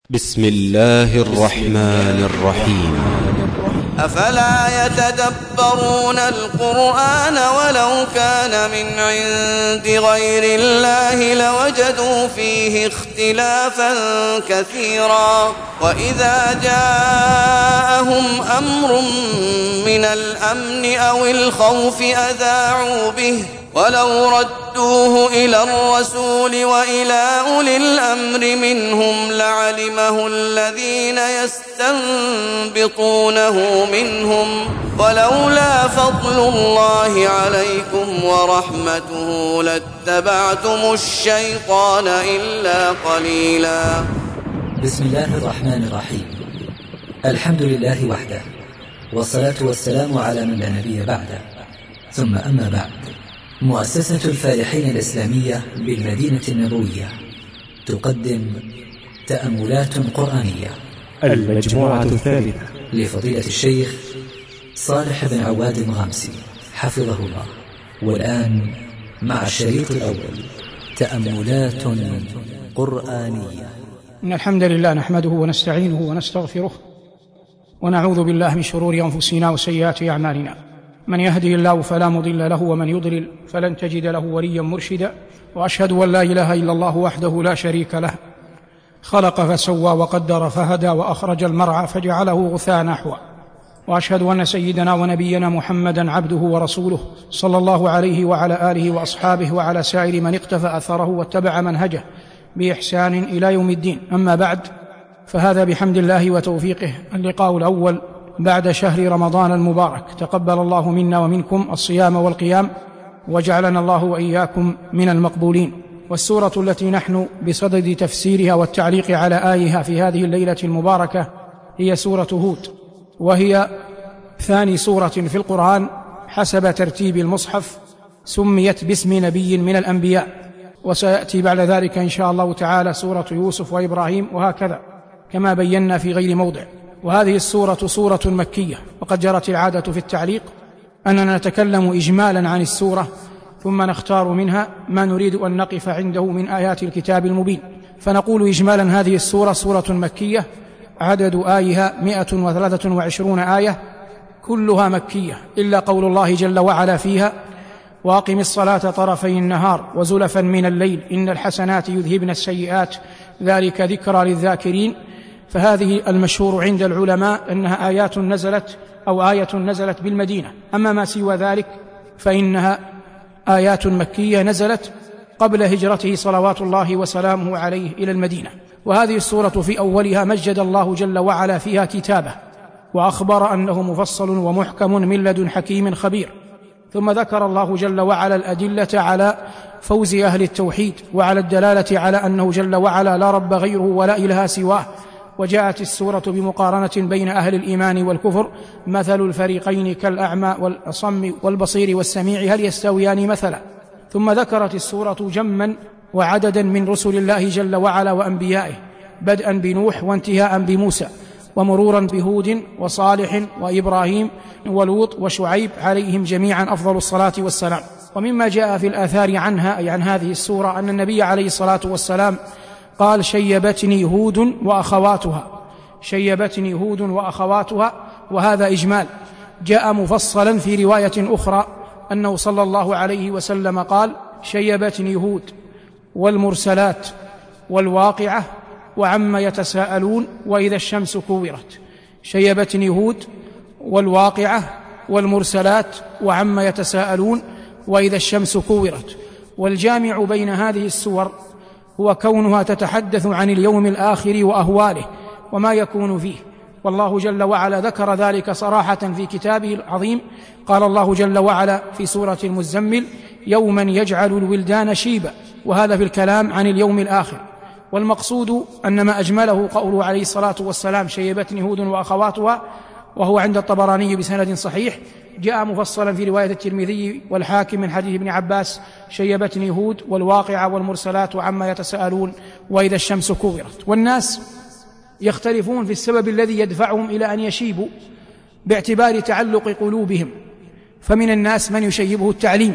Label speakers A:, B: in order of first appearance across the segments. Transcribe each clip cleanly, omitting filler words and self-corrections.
A: بسم الله الرحمن الرحيم.
B: أفلا يتدبرون القرآن ولو كان من عند غير الله لوجدوا فيه اختلافا كثيرا وإذا جاءهم أمر من الأمن أو الخوف أذاعوا به ولو ردوه إلى الرسول وإلى أولي الأمر منهم لعلمه الذين يستنبطونه منهم ولولا فضل الله عليكم ورحمته لاتبعتم الشيطان إلا قليلا.
C: بسم الله الرحمن الرحيم. الحمد لله وحده، والصلاة والسلام على من لا نبي بعده، ثم أما بعد. مؤسسة الفالحين الإسلامية بالمدينة النبوية تقدم تأملات قرآنية،
D: المجموعة الثالثة،
C: لفضيلة الشيخ صالح بن عواد المغامسي حفظه الله. والآن مع الشريط الأول، تأملات قرآنية.
E: إن الحمد لله نحمده ونستعينه ونستغفره ونعوذ بالله من شرور أنفسنا وسيئات أعمالنا. من يهدي الله فلا مضل له ومن يضلل فلن تجد له وليا مرشدا. وأشهد أن لا إله إلا الله وحده لا شريك له، خلق فسوى وقدر فهدى وأخرج المرعى فجعله غثاء نحوا. وأشهد أن سيدنا ونبينا محمدا عبده ورسوله صلى الله عليه وعلى آله وأصحابه وعلى سائر من اقتفى أثره واتبع منهجه بإحسان إلى يوم الدين. أما بعد، فهذا بحمد الله وتوفيقه اللقاء الأول بعد شهر رمضان المبارك. تقبل الله منا ومنكم الصيام والقيام، وجعلنا الله وإياكم من المقبولين. والسورة التي نحن بصدد تفسيرها والتعليق على آيها في هذه الليلة المباركة هي سورة هود، وهي ثاني سورة في القرآن حسب ترتيب المصحف سميت باسم نبي من الأنبياء، وسيأتي بعد ذلك إن شاء الله تعالى سورة يوسف وإبراهيم وهكذا كما بينا في غير موضع. وهذه السورة سورة مكية، وقد جرت العادة في التعليق أننا نتكلم إجمالا عن السورة ثم نختار منها ما نريد أن نقف عنده من آيات الكتاب المبين. فنقول إجمالا هذه السورة سورة مكية، عدد آيها 123 آية، كلها مكية إلا قول الله جل وعلا فيها: وأقم الصلاة طرفي النهار وزلفا من الليل إن الحسنات يذهبن السيئات ذلك ذكرى للذاكرين. فهذه المشهور عند العلماء أنها آيات نزلت أو آية نزلت بالمدينة. أما ما سوى ذلك فإنها آيات مكية نزلت قبل هجرته صلوات الله وسلامه عليه إلى المدينة. وهذه السورة في أولها مجد الله جل وعلا فيها كتابه، وأخبر أنه مفصل ومحكم من لدن حكيم خبير. ثم ذكر الله جل وعلا الأدلة على فوز أهل التوحيد، وعلى الدلالة على أنه جل وعلا لا رب غيره ولا إله سواه. وجاءت السورة بمقارنة بين أهل الإيمان والكفر: مثل الفريقين كالأعمى والأصم والبصير والسميع هل يستويان مثلا. ثم ذكرت السورة جما وعددا من رسل الله جل وعلا وأنبيائه، بدءا بنوح وانتهاء بموسى، ومرورا بهود وصالح وإبراهيم ولوط وشعيب عليهم جميعا أفضل الصلاة والسلام. ومما جاء في الآثار عنها أي عن هذه السورة أن النبي عليه الصلاة والسلام قال: شيبتني هود وأخواتها، شيبتني هود وأخواتها. وهذا إجمال. جاء مفصلا في رواية أخرى أنه صلى الله عليه وسلم قال: شيبتني هود والمرسلات والواقعة وعما يتساءلون وإذا الشمس كورت. شيبتني هود والواقعة والمرسلات وعما يتساءلون وإذا الشمس كورت. والجامع بين هذه السور هو كونها تتحدث عن اليوم الآخر وأهواله وما يكون فيه، والله جل وعلا ذكر ذلك صراحة في كتابه العظيم. قال الله جل وعلا في سورة المزمل: يوما يجعل الولدان شيبا. وهذا في الكلام عن اليوم الآخر. والمقصود أن ما أجمله قوله عليه الصلاة والسلام: شيبتني هود وأخواتها، وهو عند الطبراني بسند صحيح. جاء مفصلا في رواية الترمذي والحاكم من حديث ابن عباس: شيبتني هود والواقعة والمرسلات وعما يتساءلون وإذا الشمس كورت. والناس يختلفون في السبب الذي يدفعهم إلى أن يشيبوا باعتبار تعلق قلوبهم. فمن الناس من يشيبه التعليم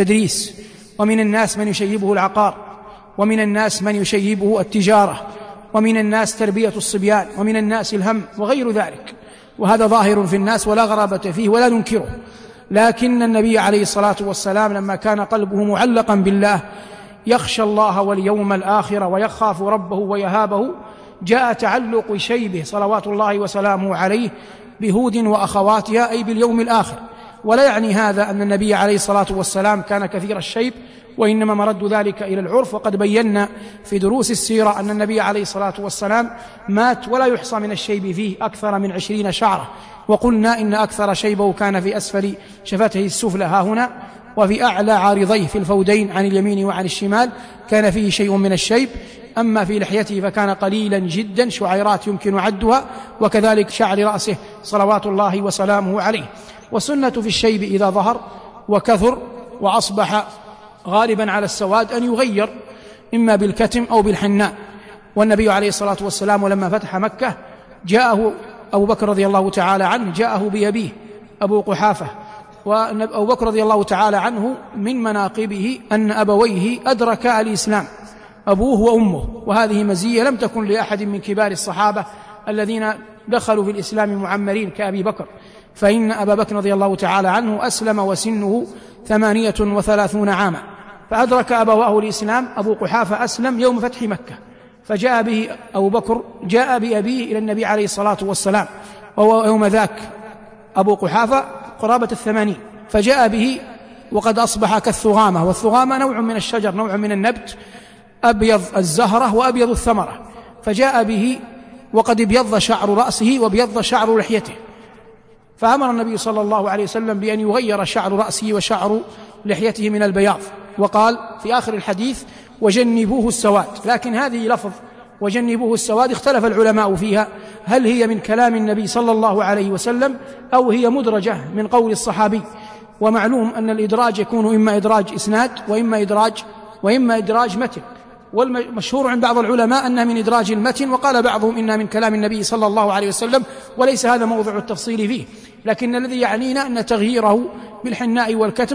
E: التدريس، ومن الناس من يشيبه العقار، ومن الناس من يشيبه التجارة، ومن الناس تربية الصبيان، ومن الناس الهم وغير ذلك، وهذا ظاهر في الناس ولا غرابة فيه ولا ننكره. لكن النبي عليه الصلاة والسلام لما كان قلبه معلقا بالله يخشى الله واليوم الآخر ويخاف ربه ويهابه، جاء تعلق شيبه صلوات الله وسلامه عليه بهود وأخواتها، أي باليوم الآخر. ولا يعني هذا أن النبي عليه الصلاة والسلام كان كثير الشيب، وإنما مرد ذلك إلى العرف. وقد بينا في دروس السيرة أن النبي عليه الصلاة والسلام مات ولا يحصى من الشيب فيه أكثر من 20 شعرة، وقلنا إن أكثر شيبه كان في أسفل شفته السفلى ها هنا، وفي أعلى عارضيه في الفودين عن اليمين وعن الشمال كان فيه شيء من الشيب. أما في لحيته فكان قليلا جدا، شعيرات يمكن عدها، وكذلك شعر رأسه صلوات الله وسلامه عليه. والسنة في الشيب إذا ظهر وكثر وأصبح غالبا على السواد أن يغير إما بالكتم أو بالحناء. والنبي عليه الصلاة والسلام لما فتح مكة جاءه أبو بكر رضي الله تعالى عنه، جاءه بأبيه أبو قحافة. وأبو بكر رضي الله تعالى عنه من مناقبه أن أبويه أدركا الإسلام، أبوه وأمه، وهذه مزية لم تكن لأحد من كبار الصحابة الذين دخلوا في الإسلام معمرين كأبي بكر. فإن أبا بكر رضي الله تعالى عنه أسلم وسنه 38 عاما، فأدرك أبواه الإسلام. أبو قحافة أسلم يوم فتح مكة، فجاء به أبو بكر جاء بأبيه إلى النبي عليه الصلاة والسلام، وهو يوم ذاك أبو قحافة قرابة 80، فجاء به وقد أصبح كالثغامة، والثغامة نوع من الشجر، نوع من النبت، أبيض الزهرة وأبيض الثمرة. فجاء به وقد ابيض شعر رأسه وابيض شعر لحيته، فأمر النبي صلى الله عليه وسلم بأن يغير شعر رأسه وشعر لحيته من البياض، وقال في آخر الحديث وجنبوه السواد. لكن هذه لفظ وجنبوه السواد اختلف العلماء فيها، هل هي من كلام النبي صلى الله عليه وسلم أو هي مدرجة من قول الصحابي. ومعلوم أن الإدراج يكون إما إدراج إسناد وإما إدراج متن، والمشهور عند بعض العلماء أنها من إدراج المتن، وقال بعضهم إنها من كلام النبي صلى الله عليه وسلم، وليس هذا موضع التفصيل فيه. لكن الذي يعنينا أن تغييره بالحناء والكتم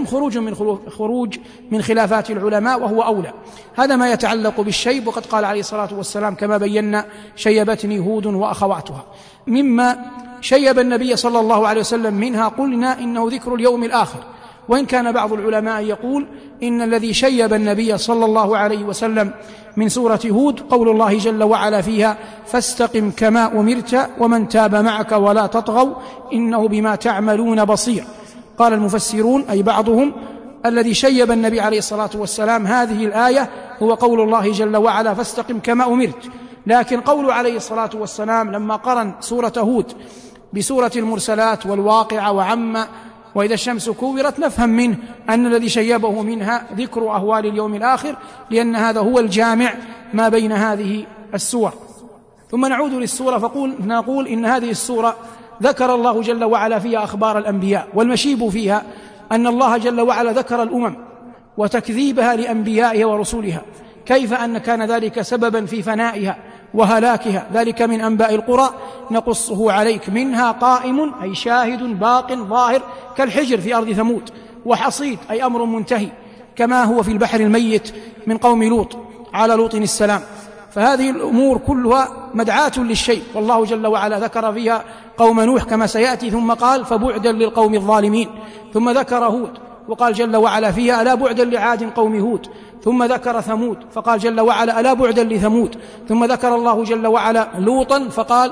E: خروج من خلافات العلماء، وهو أولى. هذا ما يتعلق بالشيب. وقد قال عليه الصلاة والسلام كما بينا شيبتني هود وأخواتها. مما شيب النبي صلى الله عليه وسلم منها قلنا إنه ذكر اليوم الآخر، وإن كان بعض العلماء يقول إن الذي شيب النبي صلى الله عليه وسلم من سورة هود قول الله جل وعلا فيها فاستقم كما أمرت ومن تاب معك ولا تطغوا إنه بما تعملون بصير. قال المفسرون أي بعضهم الذي شيب النبي عليه الصلاة والسلام هذه الآية هو قول الله جل وعلا فاستقم كما أمرت. لكن قول عليه الصلاة والسلام لما قرن سورة هود بسورة المرسلات والواقعة وعما وإذا الشمس كورت نفهم منه أن الذي شيبه منها ذكر أهوال اليوم الآخر، لأن هذا هو الجامع ما بين هذه السور. ثم نعود للسورة فنقول إن هذه السورة ذكر الله جل وعلا فيها أخبار الأنبياء، والمشيب فيها أن الله جل وعلا ذكر الأمم وتكذيبها لأنبيائها ورسولها، كيف أن كان ذلك سببا في فنائها وهلاكها. ذلك من أنباء القرى نقصه عليك منها قائم أي شاهد باق ظاهر كالحجر في أرض ثمود، وحصيد أي أمر منتهي كما هو في البحر الميت من قوم لوط على لوط السلام. فهذه الأمور كلها مدعاة للشيء، والله جل وعلا ذكر فيها قوم نوح كما سيأتي، ثم قال فبعدا للقوم الظالمين، ثم ذكر هود وقال جل وعلا فيها ألا بعدا لعاد قوم هود، ثم ذكر ثمود فقال جل وعلا ألا بعدا لثمود، ثم ذكر الله جل وعلا لوطا فقال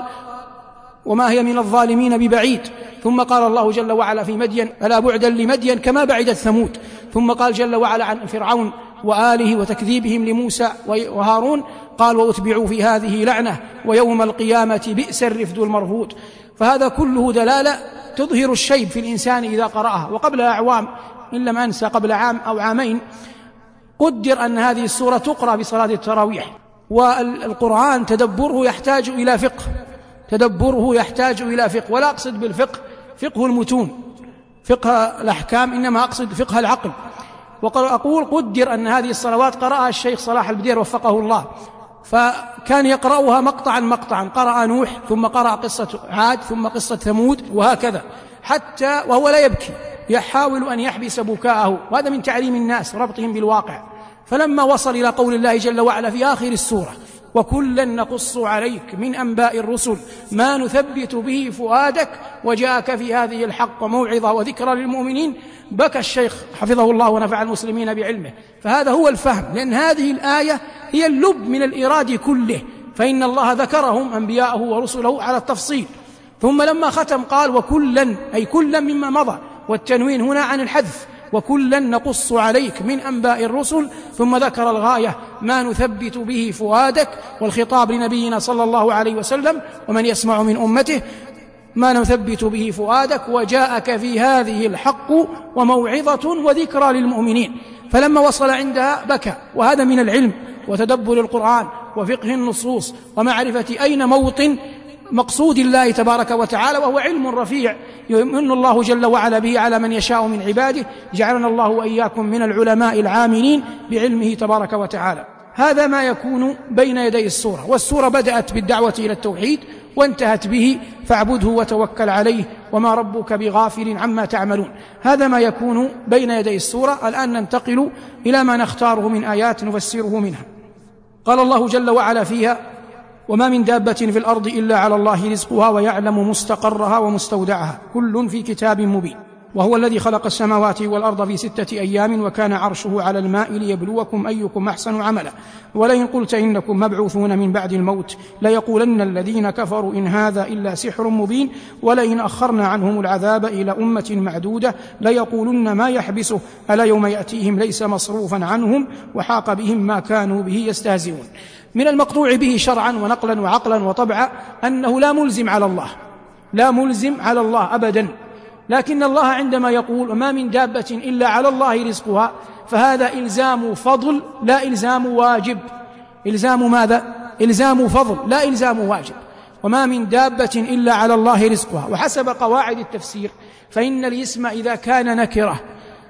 E: وما هي من الظالمين ببعيد، ثم قال الله جل وعلا في مدين ألا بعدا لمدين كما بعدت ثمود، ثم قال جل وعلا عن فرعون وآله وتكذيبهم لموسى وهارون قال وأتبعوا في هذه لعنة ويوم القيامة بئس الرفد المرفود. فهذا كله دلالة تظهر الشيب في الإنسان إذا قرأها. وقبل أعوام إن لم أنسى قبل عام أو عامين قدر أن هذه السورة تقرأ بصلاة التراويح، والقرآن تدبره يحتاج إلى فقه، ولا أقصد بالفقه فقه المتون فقه الأحكام، إنما أقصد فقه العقل. وأقول قدر أن هذه الصلوات قرأها الشيخ صلاح البدير وفقه الله، فكان يقرأها مقطعا قرأ نوح ثم قرأ قصة عاد ثم قصة ثمود وهكذا، حتى وهو لا يبكي يحاول أن يحبس بكاءه، وهذا من تعليم الناس ربطهم بالواقع. فلما وصل إلى قول الله جل وعلا في آخر السورة وكلا نقص عليك من أنباء الرسل ما نثبت به فؤادك وجاءك في هذه الحق موعظة وذكرى للمؤمنين. بكى الشيخ حفظه الله ونفع المسلمين بعلمه. فهذا هو الفهم، لأن هذه الآية هي اللب من الإيراد كله، فإن الله ذكرهم أنبياءه ورسله على التفصيل، ثم لما ختم قال وكلا، أي كلا مما مضى، والتنوين هنا عن الحذف، وكلا نقص عليك من أنباء الرسل، ثم ذكر الغاية ما نثبت به فؤادك، والخطاب لنبينا صلى الله عليه وسلم ومن يسمع من أمته، ما نثبت به فؤادك وجاءك في هذه الحق وموعظة وذكرى للمؤمنين. فلما وصل عندها بكى، وهذا من العلم وتدبر القرآن وفقه النصوص ومعرفة أين موطن مقصود الله تبارك وتعالى، وهو علم رفيع يمن الله جل وعلا به على من يشاء من عباده. جعلنا الله وإياكم من العلماء العاملين بعلمه تبارك وتعالى. هذا ما يكون بين يدي السورة، والسورة بدأت بالدعوة إلى التوحيد وانتهت به فاعبده وتوكل عليه وما ربك بغافل عما تعملون. هذا ما يكون بين يدي السورة. الآن ننتقل إلى ما نختاره من آيات نفسره منها. قال الله جل وعلا فيها وما من دابة في الأرض إلا على الله رزقها ويعلم مستقرها ومستودعها كل في كتاب مبين. وهو الذي خلق السماوات والأرض في 6 أيام وكان عرشه على الماء ليبلوكم أيكم أحسن عملا ولئن قلت إنكم مبعوثون من بعد الموت ليقولن الذين كفروا إن هذا إلا سحر مبين ولئن أخرنا عنهم العذاب إلى أمة معدودة ليقولن ما يحبسه ألا يوم يأتيهم ليس مصروفا عنهم وحاق بهم ما كانوا به يستهزئون. من المقطوع به شرعا ونقلا وعقلا وطبعا أنه لا ملزم على الله أبدا، لكن الله عندما يقول وما من دابة إلا على الله رزقها فهذا إلزام فضل لا إلزام واجب. إلزام ماذا؟ إلزام فضل لا إلزام واجب. وما من دابة إلا على الله رزقها. وحسب قواعد التفسير فإن الاسم إذا كان نكرة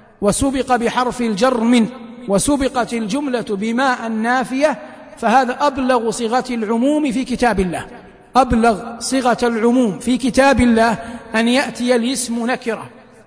E: وسبق بحرف الجر من وسبقت الجملة بما النافية فهذا أبلغ صيغة العموم في كتاب الله. أبلغ صيغة العموم في كتاب الله أن يأتي الاسم نكرة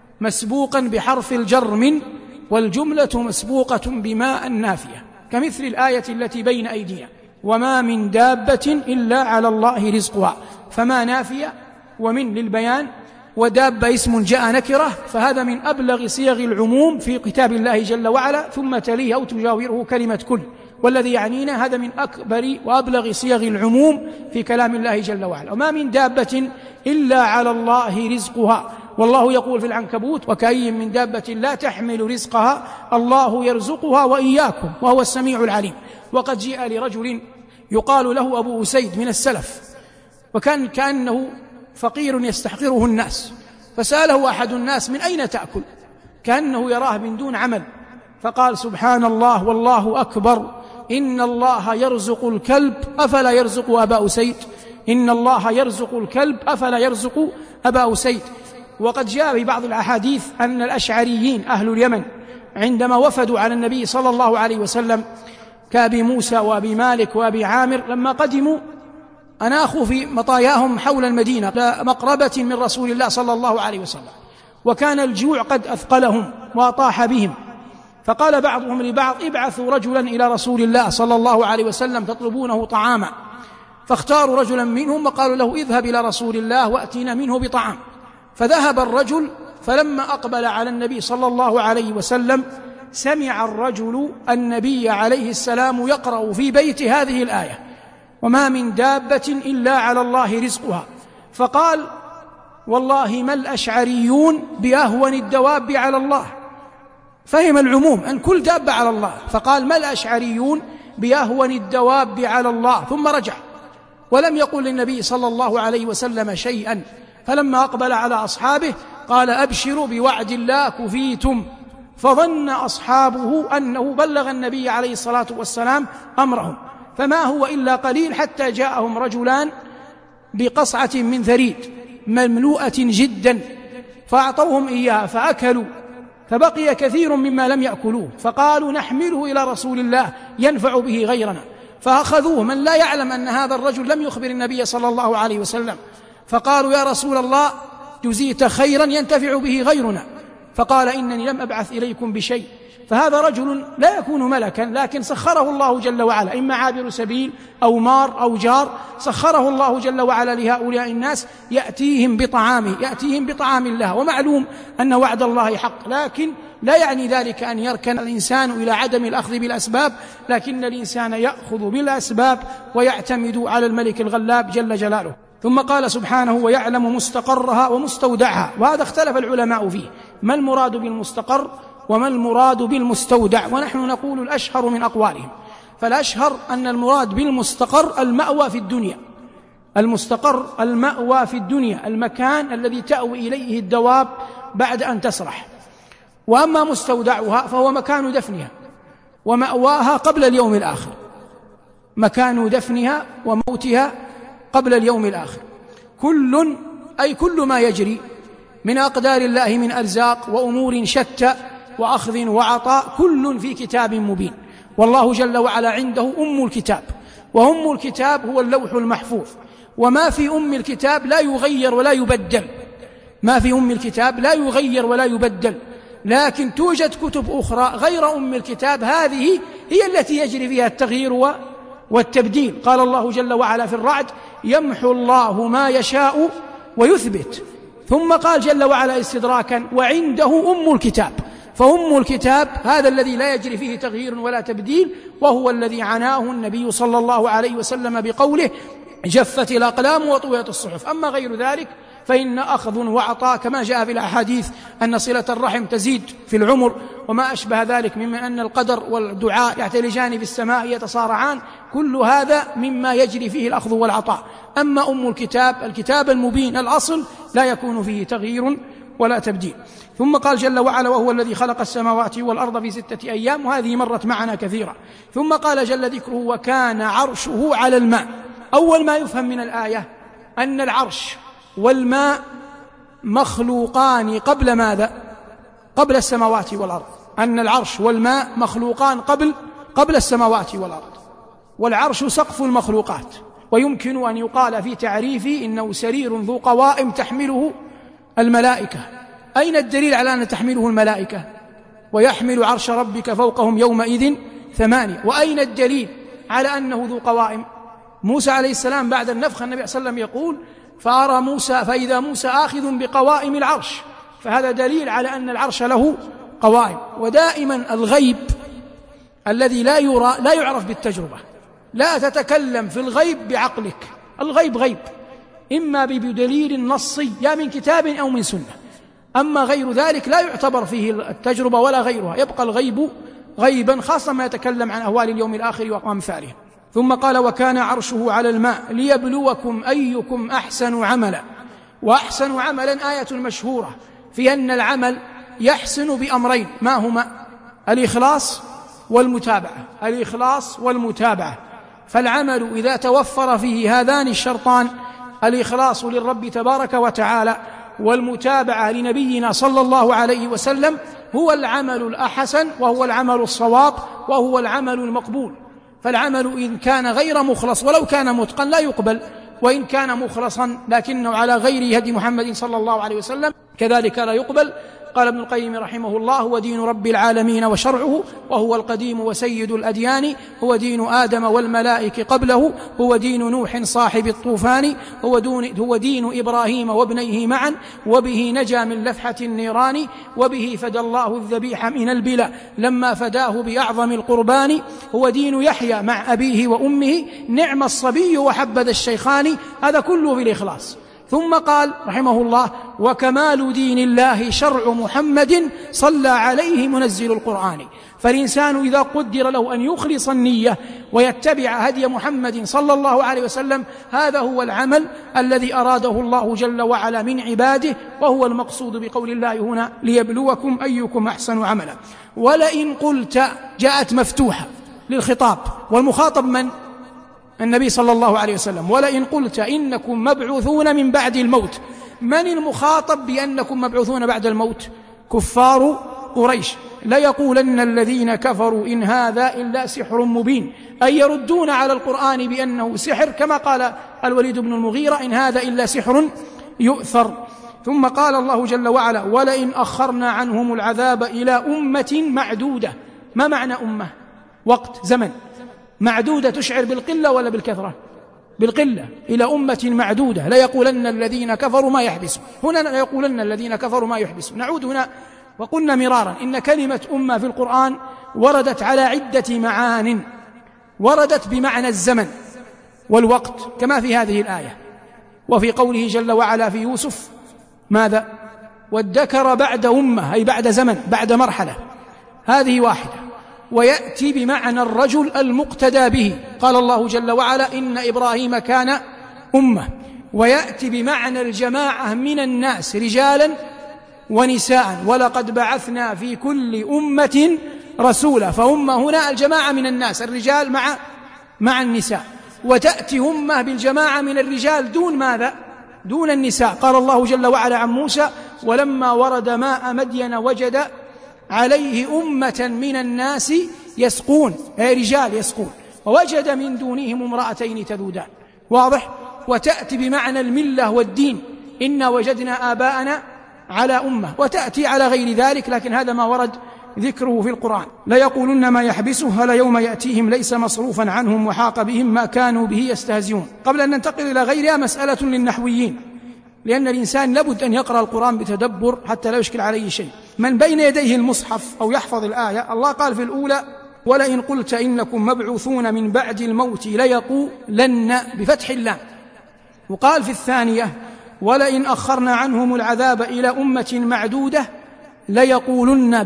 E: مسبوقا بحرف الجر من والجملة مسبوقة بما النافية، كمثل الآية التي بين أيدينا وما من دابة إلا على الله رزقها، فما نافية ومن للبيان ودابة اسم جاء نكرة، فهذا من أبلغ صيغ العموم في كتاب الله جل وعلا، ثم تليه أو تجاوره كلمة كل، والذي يعنينا هذا من أكبر وأبلغ صيغ العموم في كلام الله جل وعلا. وما من دابة إلا على الله رزقها. والله يقول في العنكبوت وكأي من دابة لا تحمل رزقها الله يرزقها وإياكم وهو السميع العليم. وقد جاء لرجل يقال له أبو أسيد من السلف، وكان كأنه فقير يستحقره الناس، فسأله أحد الناس من أين تأكل؟ كأنه يراه من دون عمل، فقال سبحان الله والله أكبر إن الله يرزق الكلب أفلا يرزق أبا أسيد، إن الله يرزق الكلب أفلا يرزق أبا أسيد. وقد جاء في بعض الأحاديث أن الأشعريين أهل اليمن عندما وفدوا على النبي صلى الله عليه وسلم كأبي موسى وأبي مالك وأبي عامر لما قدموا أناخوا في مطاياهم حول المدينة مقربة من رسول الله صلى الله عليه وسلم، وكان الجوع قد أثقلهم وأطاح بهم، فقال بعضهم لبعض ابعثوا رجلا إلى رسول الله صلى الله عليه وسلم تطلبونه طعاما، فاختاروا رجلا منهم وقالوا له اذهب إلى رسول الله وأتينا منه بطعام. فذهب الرجل، فلما أقبل على النبي صلى الله عليه وسلم سمع الرجل النبي عليه السلام يقرأ في بيت هذه الآية وما من دابة إلا على الله رزقها، فقال والله ما الأشعريون بأهون الدواب على الله. فهم العموم أن كل دابة على الله، فقال ما الأشعريون بأهون الدواب على الله، ثم رجع ولم يقل للنبي صلى الله عليه وسلم شيئا. فلما أقبل على أصحابه قال أبشروا بوعد الله كفيتم، فظن أصحابه أنه بلغ النبي عليه الصلاة والسلام أمرهم، فما هو إلا قليل حتى جاءهم رجلان بقصعة من ثريد مملوءة جدا فأعطوهم إياها فأكلوا، فبقي كثير مما لم يأكلوه، فقالوا نحمله إلى رسول الله ينفع به غيرنا، فأخذوه من لا يعلم أن هذا الرجل لم يخبر النبي صلى الله عليه وسلم، فقالوا يا رسول الله جزيت خيرا ينتفع به غيرنا، فقال إنني لم أبعث إليكم بشيء، فهذا رجل لا يكون ملكا، لكن سخره الله جل وعلا، إما عابر سبيل أو مار أو جار، سخره الله جل وعلا لهؤلاء الناس يأتيهم بطعامه، يأتيهم بطعام الله. ومعلوم أن وعد الله حق، لكن لا يعني ذلك أن يركن الإنسان إلى عدم الأخذ بالأسباب، لكن الإنسان يأخذ بالأسباب ويعتمد على الملك الغلاب جل جلاله. ثم قال سبحانه: ويعلم مستقرها ومستودعها. وهذا اختلف العلماء فيه، ما المراد بالمستقر وما المراد بالمستودع؟ ونحن نقول الأشهر من أقوالهم. فالأشهر أن المراد بالمستقر المأوى في الدنيا، المستقر المأوى في الدنيا، المكان الذي تأوي إليه الدواب بعد أن تسرح. وأما مستودعها فهو مكان دفنها ومأواها قبل اليوم الآخر، مكان دفنها وموتها قبل اليوم الآخر. كل ما يجري من أقدار الله من أرزاق وأمور شتى وأخذ وعطاء، كل في كتاب مبين. والله جل وعلا عنده أم الكتاب، وأم الكتاب هو اللوح المحفوظ، وما في أم الكتاب لا يغير ولا يبدل، ما في أم الكتاب لا يغير ولا يبدل. لكن توجد كتب أخرى غير أم الكتاب، هذه هي التي يجري فيها التغيير والتبديل. قال الله جل وعلا في الرعد: يمحو الله ما يشاء ويثبت. ثم قال جل وعلا استدراكا: وعنده أم الكتاب. فأم الكتاب هذا الذي لا يجري فيه تغيير ولا تبديل، وهو الذي عناه النبي صلى الله عليه وسلم بقوله: جفت الأقلام وطويت الصحف. أما غير ذلك فإن أخذ وعطاء، كما جاء في الأحاديث أن صلة الرحم تزيد في العمر وما أشبه ذلك، مما أن القدر والدعاء يعتلجان في السماء يتصارعان، كل هذا مما يجري فيه الأخذ والعطاء. أما أم الكتاب، الكتاب المبين الأصل، لا يكون فيه تغيير ولا تبديل. ثم قال جل وعلا: وهو الذي خلق السماوات والأرض في 6 أيام، وهذه مرت معنا كثيرا. ثم قال جل ذكره: وكان عرشه على الماء. أول ما يفهم من الآية أن العرش والماء مخلوقان قبل ماذا؟ قبل السماوات والأرض. أن العرش والماء مخلوقان قبل السماوات والأرض. والعرش سقف المخلوقات، ويمكن أن يقال في تعريفه إنه سرير ذو قوائم تحمله الملائكة. أين الدليل على أن تحمله الملائكة؟ ويحمل عرش ربك فوقهم يومئذ 8. وأين الدليل على أنه ذو قوائم؟ موسى عليه السلام بعد النفخ النبي صلى الله عليه وسلم يقول: فإذا موسى آخذ بقوائم العرش، فهذا دليل على أن العرش له قوائم. ودائما الغيب الذي لا يرى لا يعرف بالتجربة. لا تتكلم في الغيب بعقلك، الغيب غيب، إما بدليل نصي يا من كتاب أو من سنة. أما غير ذلك لا يعتبر فيه التجربة ولا غيرها، يبقى الغيب غيبا، خاصة ما يتكلم عن أهوال اليوم الآخر وأمثاله. ثم قال: وكان عرشه على الماء ليبلوكم أيكم أحسن عملا. وأحسن عملا آية مشهورة في أن العمل يحسن بأمرين، ما هما؟ الإخلاص والمتابعة. الإخلاص والمتابعة. فالعمل إذا توفر فيه هذان الشرطان، الإخلاص للرب تبارك وتعالى والمتابعة لنبينا صلى الله عليه وسلم، هو العمل الأحسن، وهو العمل الصواب، وهو العمل المقبول. فالعمل إن كان غير مخلص ولو كان متقن لا يقبل، وإن كان مخلصا لكنه على غير هدي محمد صلى الله عليه وسلم كذلك لا يقبل. قال ابن القيم رحمه الله: هو دين رب العالمين وشرعه، وهو القديم وسيد الأديان، هو دين آدم والملائكة قبله، هو دين نوح صاحب الطوفان، هو دين إبراهيم وابنيه معا، وبه نجا من لفحة النيران، وبه فدى الله الذبيح من البلا لما فداه بأعظم القربان، هو دين يحيى مع أبيه وأمه، نعم الصبي وحبذا الشيخان. هذا كله بالإخلاص. ثم قال رحمه الله: وكمال دين الله شرع محمد صلى عليه منزل القرآن. فالإنسان إذا قدر له أن يخلص النية ويتبع هدي محمد صلى الله عليه وسلم، هذا هو العمل الذي أراده الله جل وعلا من عباده، وهو المقصود بقول الله هنا: ليبلوكم أيكم أحسن عملا. ولئن قلت جاءت مفتوحة للخطاب، والمخاطب من؟ النبي صلى الله عليه وسلم. ولئن قلت إنكم مبعوثون من بعد الموت. من المخاطب بأنكم مبعوثون بعد الموت؟ كفار قريش. ليقولن الذين كفروا إن هذا إلا سحر مبين، أي يردون على القرآن بأنه سحر، كما قال الوليد بن المغيرة: إن هذا إلا سحر يؤثر. ثم قال الله جل وعلا ولئن أخرنا عنهم العذاب إلى أمة معدودة. ما معنى أمة؟ وقت، زمن. معدودة تشعر بالقلة ولا بالكثرة؟ بالقلة. إلى أمة معدودة ليقولن الذين كفروا ما يحبسون. هنا ليقولن الذين كفروا ما يحبسون. نعود هنا وقلنا مرارا إن كلمة أمة في القرآن وردت على عدة معان. وردت بمعنى الزمن والوقت كما في هذه الآية، وفي قوله جل وعلا في يوسف ماذا؟ وادكر بعد أمة، أي بعد زمن، بعد مرحلة. هذه واحدة. ويأتي بمعنى الرجل المقتدى به، قال الله جل وعلا إن إبراهيم كان أمة. ويأتي بمعنى الجماعة من الناس رجالا ونساء، ولقد بعثنا في كل أمة رسولا. فأمة هنا الجماعة من الناس، الرجال مع النساء. وتأتي أمة بالجماعة من الرجال دون ماذا؟ دون النساء. قال الله جل وعلا عن موسى ولما ورد ماء مدين وجد عليه أمة من الناس يسقون، أي رجال يسقون، ووجد من دونهم امرأتين تذودان. واضح؟ وتأتي بمعنى الملة والدين، إنا وجدنا آباءنا على أمة. وتأتي على غير ذلك، لكن هذا ما ورد ذكره في القرآن. ليقولن ما يحبسه ليوم يأتيهم ليس مصروفا عنهم وحاق بهم ما كانوا به يستهزئون. قبل أن ننتقل إلى غيرها مسألة للنحويين، لأن الإنسان لابد أن يقرأ القرآن بتدبر حتى لا يشكل عليه شيء. من بين يديه المصحف أو يحفظ الآية، الله قال في الأولى ولئن قلت إنكم مبعوثون من بعد الموت ليقولن بفتح اللام. وقال في الثانية ولئن أخرنا عنهم العذاب إلى أمة معدودة ليقولن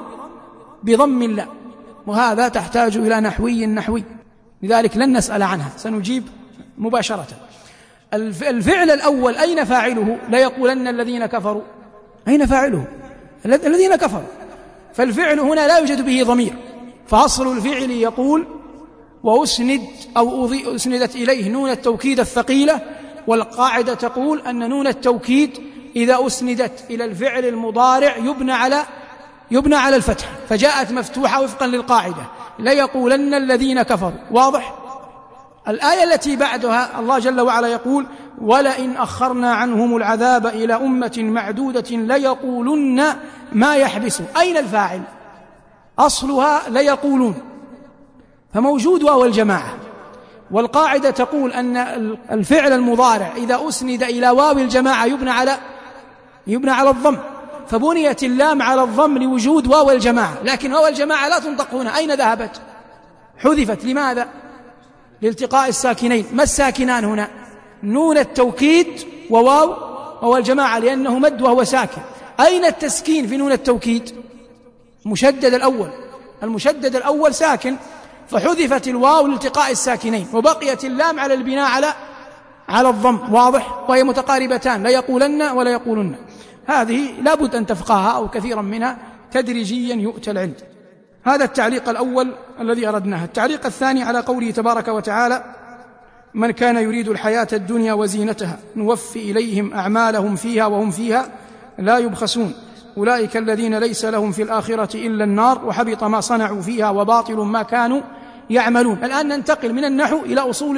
E: بضم اللام. وهذا تحتاج إلى نحوي، لذلك لن نسأل عنها، سنجيب مباشرة. الفعل الأول أين فاعله؟ ليقولن الذين كفروا. أين فاعله؟ الذين كفروا. فالفعل هنا لا يوجد به ضمير، فأصل الفعل يقول وأسند أو أسندت إليه نون التوكيد الثقيلة. والقاعدة تقول أن نون التوكيد إذا أسندت إلى الفعل المضارع يبنى على الفتح، فجاءت مفتوحة وفقا للقاعدة ليقولن الذين كفروا. واضح؟ الآية التي بعدها الله جل وعلا يقول ولئن أخرنا عنهم العذاب إلى أمة معدودة ليقولن ما يحبسوا. أين الفاعل؟ أصلها ليقولون، فموجود واو الجماعة. والقاعدة تقول أن الفعل المضارع إذا أسند إلى واو الجماعة يبنى على الضم، فبنيت اللام على الضم لوجود واو الجماعة. لكن واو الجماعة لا تنطق هنا، أين ذهبت؟ حذفت. لماذا؟ لالتقاء الساكنين. ما الساكنان هنا؟ نون التوكيد وواو الجماعة، لأنه مد وهو ساكن. أين التسكين في نون التوكيد؟ مشدد الأول، المشدد الأول ساكن، فحذفت الواو لالتقاء الساكنين، وبقيت اللام على البناء على الضم. واضح؟ وهي متقاربتان، لا يقولن ولا يقولن. هذه لابد أن تفقهها أو كثيرا منها، تدريجيا يؤتى العلم. هذا التعليق الأول الذي أردناه. التعليق الثاني على قوله تبارك وتعالى من كان يريد الحياة الدنيا وزينتها نوفي إليهم أعمالهم فيها وهم فيها لا يبخسون أولئك الذين ليس لهم في الآخرة إلا النار وحبط ما صنعوا فيها وباطل ما كانوا يعملون. الآن ننتقل من النحو إلى أصول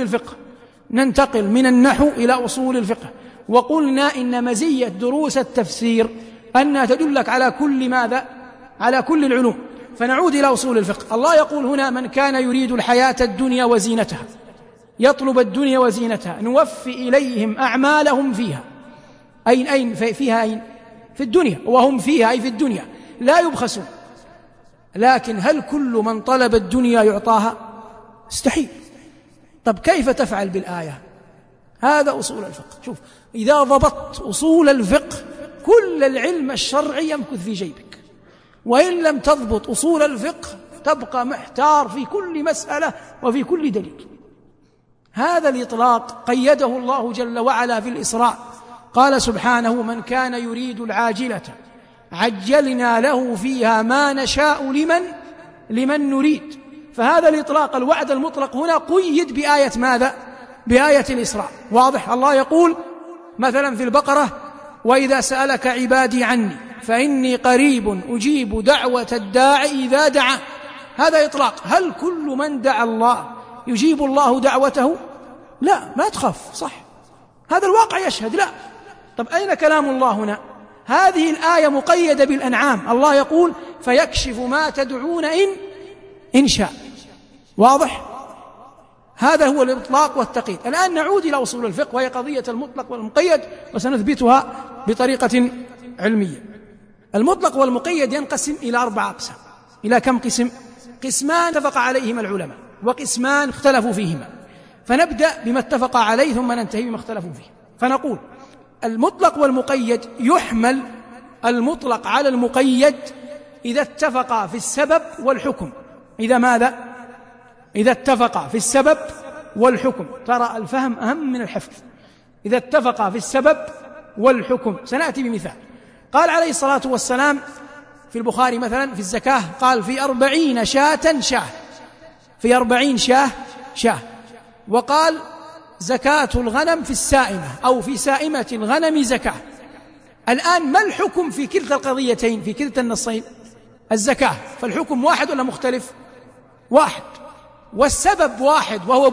E: الفقه. وقلنا إن مزية دروس التفسير أنها تدلك على كل ماذا؟ على كل العلوم. فنعود إلى أصول الفقه. الله يقول هنا من كان يريد الحياة الدنيا وزينتها، يطلب الدنيا وزينتها، نوفي إليهم أعمالهم فيها. أين فيها؟ أين؟ في الدنيا، وهم فيها أي في الدنيا لا يبخسون. لكن هل كل من طلب الدنيا يعطاها؟ استحيل. طب كيف تفعل بالآية؟ هذا أصول الفقه. شوف، إذا ضبطت أصول الفقه كل العلم الشرعي يمكث في جيبك، وإن لم تضبط أصول الفقه تبقى محتار في كل مسألة وفي كل دليل. هذا الإطلاق قيده الله جل وعلا في الإسراء، قال سبحانه من كان يريد العاجلة عجلنا له فيها ما نشاء لمن نريد. فهذا الإطلاق الوعد المطلق هنا قيد بآية ماذا؟ بآية الإسراء. واضح؟ الله يقول مثلا في البقرة وإذا سألك عبادي عني فإني قريب أجيب دعوة الداعي إذا دعا. هذا إطلاق. هل كل من دعا الله يجيب الله دعوته؟ لا، ما تخاف، صح، هذا الواقع يشهد. لا، طب أين كلام الله هنا؟ هذه الآية مقيدة بالأنعام، الله يقول فيكشف ما تدعون إن شاء. واضح؟ هذا هو الإطلاق والتقييد. الآن نعود إلى أصول الفقه، وهي قضية المطلق والمقيد، وسنثبتها بطريقة علمية. المطلق والمقيد ينقسم إلى 4 أقسام. إلى كم قسم؟ قسمان اتفق عليهما العلماء، وقسمان اختلفوا فيهما. فنبدأ بما اتفق عليه ثم ننتهي بما اختلفوا فيه. فنقول المطلق والمقيد يحمل المطلق على المقيد إذا اتفقا في السبب والحكم. إذا ماذا؟ إذا اتفقا في السبب والحكم. ترى الفهم أهم من الحفظ. إذا اتفقا في السبب والحكم. سنأتي بمثال. قال عليه الصلاة والسلام في البخاري مثلا في الزكاة، قال في 40 شاة شاه، في 40 شاه. وقال زكاة الغنم في السائمة أو في سائمة الغنم زكاة. الآن ما الحكم في كلتا القضيتين، في كلتا النصين؟ الزكاة. فالحكم واحد ولا مختلف؟ واحد. والسبب واحد، وهو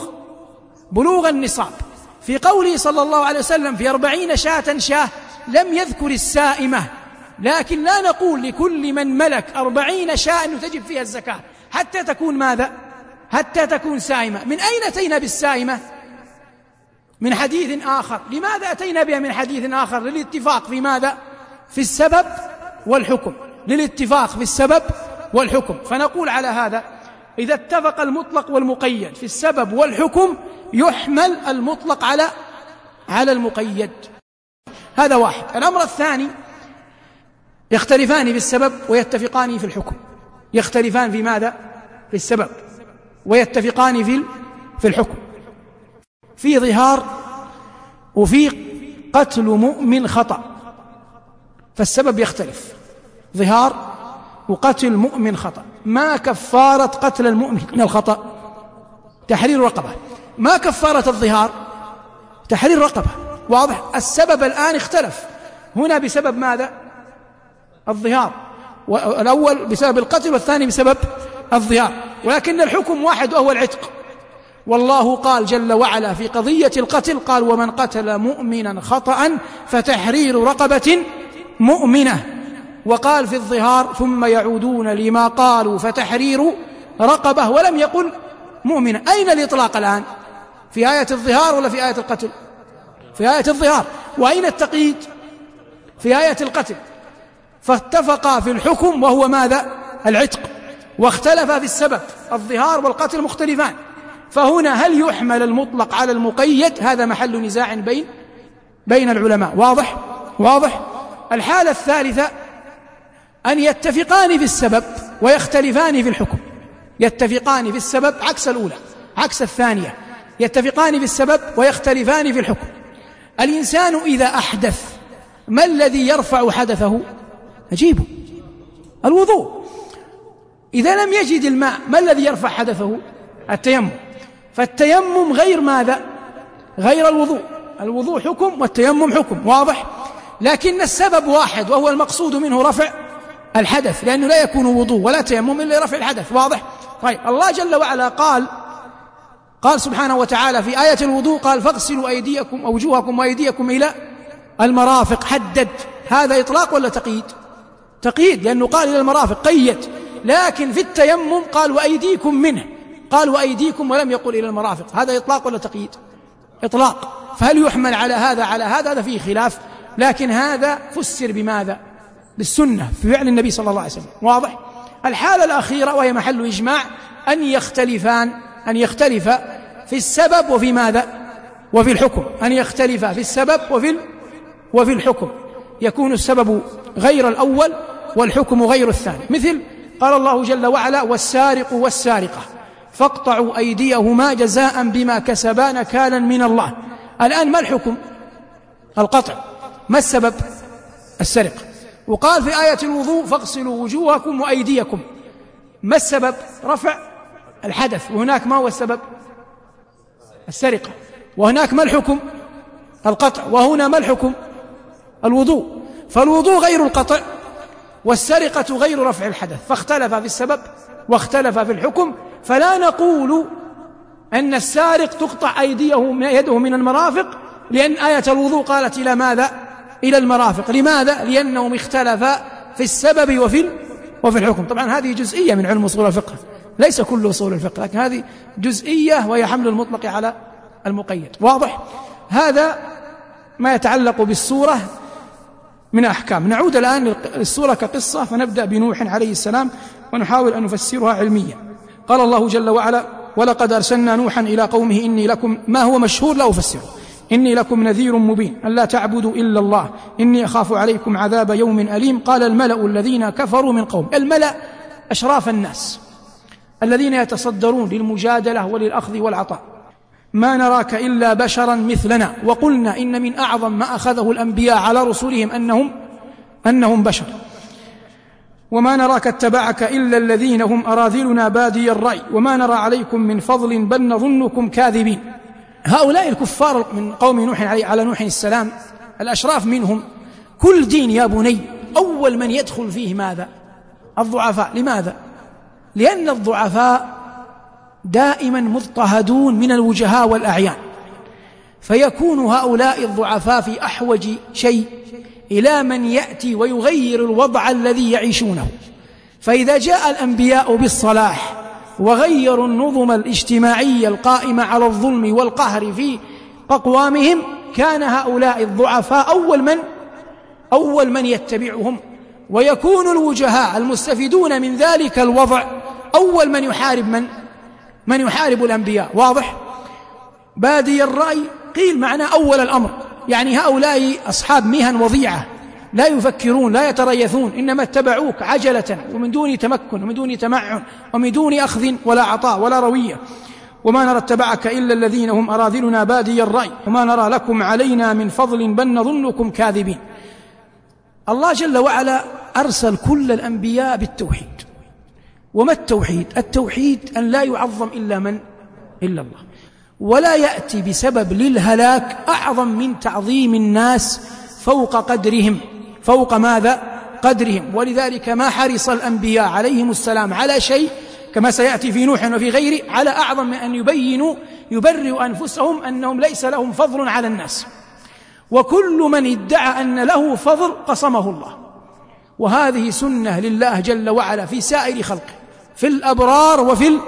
E: بلوغ النصاب. في قوله صلى الله عليه وسلم في 40 شاة لم يذكر السائمة، لكن لا نقول لكل من ملك 40 شاة أنه تجب فيها الزكاة حتى تكون ماذا؟ حتى تكون سائمة. من أين أتينا بالسائمة؟ من حديث آخر. لماذا أتينا بها من حديث آخر؟ للاتفاق في ماذا؟ في السبب والحكم. للاتفاق في السبب والحكم. فنقول على هذا إذا اتفق المطلق والمقيد في السبب والحكم يحمل المطلق على المقيد. هذا واحد. الأمر الثاني، يختلفان في السبب ويتفقان في الحكم. يختلفان في ماذا؟ في السبب، ويتفقان في الحكم. في ظهار وفي قتل مؤمن خطأ، فالسبب يختلف. ظهار وقتل مؤمن خطأ. ما كفارة قتل المؤمن من الخطأ؟ تحرير رقبة. ما كفارة الظهار؟ تحرير رقبة. واضح؟ السبب الآن اختلف، هنا بسبب ماذا؟ الظهار، والأول بسبب القتل والثاني بسبب الظهار، ولكن الحكم واحد وهو العتق. والله قال جل وعلا في قضية القتل، قال ومن قتل مؤمنا خطأ فتحرير رقبة مؤمنة. وقال في الظهار ثم يعودون لما قالوا فتحرير رقبة، ولم يقل مؤمنة. أين الإطلاق الآن؟ في آية الظهار ولا في آية القتل؟ في آية الظهار. وأين التقييد؟ في آية القتل. فاتفقا في الحكم وهو ماذا؟ العتق. واختلفا في السبب، الظهار والقتل مختلفان. فهنا هل يحمل المطلق على المقيد؟ هذا محل نزاع بين العلماء. واضح؟ الحالة الثالثة أن يتفقان في السبب ويختلفان في الحكم. يتفقان في السبب عكس الأولى، عكس الثانية. يتفقان في السبب ويختلفان في الحكم. الإنسان إذا أحدث ما الذي يرفع حدثه؟ أجيبه، الوضوء. إذا لم يجد الماء ما الذي يرفع حدثه؟ التيمم. فالتيمم غير ماذا؟ غير الوضوء. الوضوء حكم والتيمم حكم. واضح؟ لكن السبب واحد، وهو المقصود منه رفع الحدث، لأنه لا يكون وضوء ولا تيمم إلا رفع الحدث. واضح؟ طيب، الله جل وعلا قال سبحانه وتعالى في آية الوضوء، قال فاغسلوا أيديكم أو وجوهكم وأيديكم إلى المرافق. حدد. هذا إطلاق ولا تقييد؟ تقييد، لأنه قال إلى المرافق، قيد. لكن في التيمم قال وأيديكم منه، قال وأيديكم ولم يقل إلى المرافق. هذا إطلاق ولا تقييد؟ إطلاق. فهل يحمل على هذا هذا فيه خلاف، لكن هذا فسر بماذا؟ بالسنة في فعل النبي صلى الله عليه وسلم. واضح؟ الحالة الأخيرة وهي محل إجماع أن يختلف في السبب وفي ماذا؟ وفي الحكم. أن يختلف في السبب وفي الحكم. يكون السبب غير الأول والحكم غير الثاني. مثل قال الله جل وعلا والسارق والسارقة فاقطعوا أيديهما جزاء بما كسبا نكالا من الله. الآن ما الحكم؟ القطع. ما السبب؟ السرقة. وقال في آية الوضوء فاغسلوا وجوهكم وأيديكم. ما السبب؟ رفع الحدث. وهناك ما هو السبب؟ السرقة. وهناك ما الحكم؟ القطع. وهنا ما الحكم؟ الوضوء. فالوضوء غير القطع والسرقة غير رفع الحدث، فاختلف في السبب واختلف في الحكم. فلا نقول أن السارق تقطع يده من المرافق لأن آية الوضوء قالت إلى ماذا؟ إلى المرافق. لماذا؟ لأنهم اختلفا في السبب وفي الحكم. طبعا هذه جزئية من علم أصول الفقه، ليس كل أصول الفقه، لكن هذه جزئية وهي حمل المطلق على المقيد. واضح؟ هذا ما يتعلق بالسورة من أحكام. نعود الآن للسورة كقصة، فنبدأ بنوح عليه السلام ونحاول أن نفسرها علميا. قال الله جل وعلا: ولقد أرسلنا نوحا إلى قومه إني لكم، ما هو مشهور لا أفسره، إني لكم نذير مبين ألا تعبدوا إلا الله إني أخاف عليكم عذاب يوم أليم. قال الملأ الذين كفروا من قوم، الملأ أشراف الناس الذين يتصدرون للمجادلة وللأخذ والعطاء: ما نراك إلا بشرا مثلنا وقلنا إن من أعظم ما أخذه الأنبياء على رسولهم أنهم بشر، وما نراك اتبعك إلا الذين هم أراذلنا بادي الرأي وما نرى عليكم من فضل بل نظنكم كاذبين. هؤلاء الكفار من قوم نوح على نوح السلام الأشراف منهم، كل دين يا بني أول من يدخل فيه ماذا؟ الضعفاء. لماذا؟ لأن الضعفاء دائما مضطهدون من الوجهاء والأعيان، فيكون هؤلاء الضعفاء في أحوج شيء إلى من يأتي ويغير الوضع الذي يعيشونه. فإذا جاء الأنبياء بالصلاح وغيروا النظم الاجتماعية القائمة على الظلم والقهر في أقوامهم، كان هؤلاء الضعفاء أول من يتبعهم، ويكون الوجهاء المستفيدون من ذلك الوضع أول من يحارب الأنبياء. واضح؟ بادي الرأي قيل معنى أول الأمر، يعني هؤلاء أصحاب مهن وضيعة لا يفكرون لا يتريثون، إنما اتبعوك عجلة ومن دون تمكن ومن دون تمعن ومن دون أخذ ولا عطاء ولا روية. وما نرى اتبعك إلا الذين هم أراذلنا بادي الرأي وما نرى لكم علينا من فضل بل نظنكم كاذبين. الله جل وعلا أرسل كل الأنبياء بالتوحيد. وما التوحيد؟ التوحيد أن لا يعظم إلا الله، ولا يأتي بسبب للهلاك أعظم من تعظيم الناس فوق قدرهم. فوق ماذا؟ قدرهم. ولذلك ما حرص الأنبياء عليهم السلام على شيء كما سيأتي في نوح وفي غيره على أعظم من أن يبرئوا أنفسهم أنهم ليس لهم فضل على الناس، وكل من ادعى أن له فضل قصمه الله. وهذه سنة لله جل وعلا في سائر خلقه، في الأبرار وفي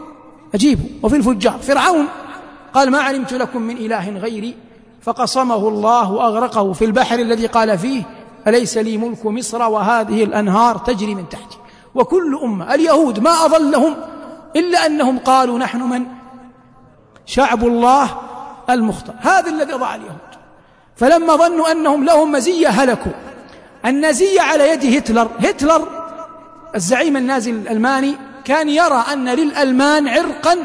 E: الفجار. فرعون قال: ما علمت لكم من إله غيري، فقصمه الله وأغرقه في البحر الذي قال فيه: أليس لي ملك مصر وهذه الأنهار تجري من تحتي. وكل أمة، اليهود ما أضلهم إلا أنهم قالوا: نحن من؟ شعب الله المختار. هذا الذي ضاع اليهود، فلما ظنوا أنهم لهم مزية هلكوا. النازية على يد هتلر الزعيم النازي الألماني كان يرى أن للألمان عرقا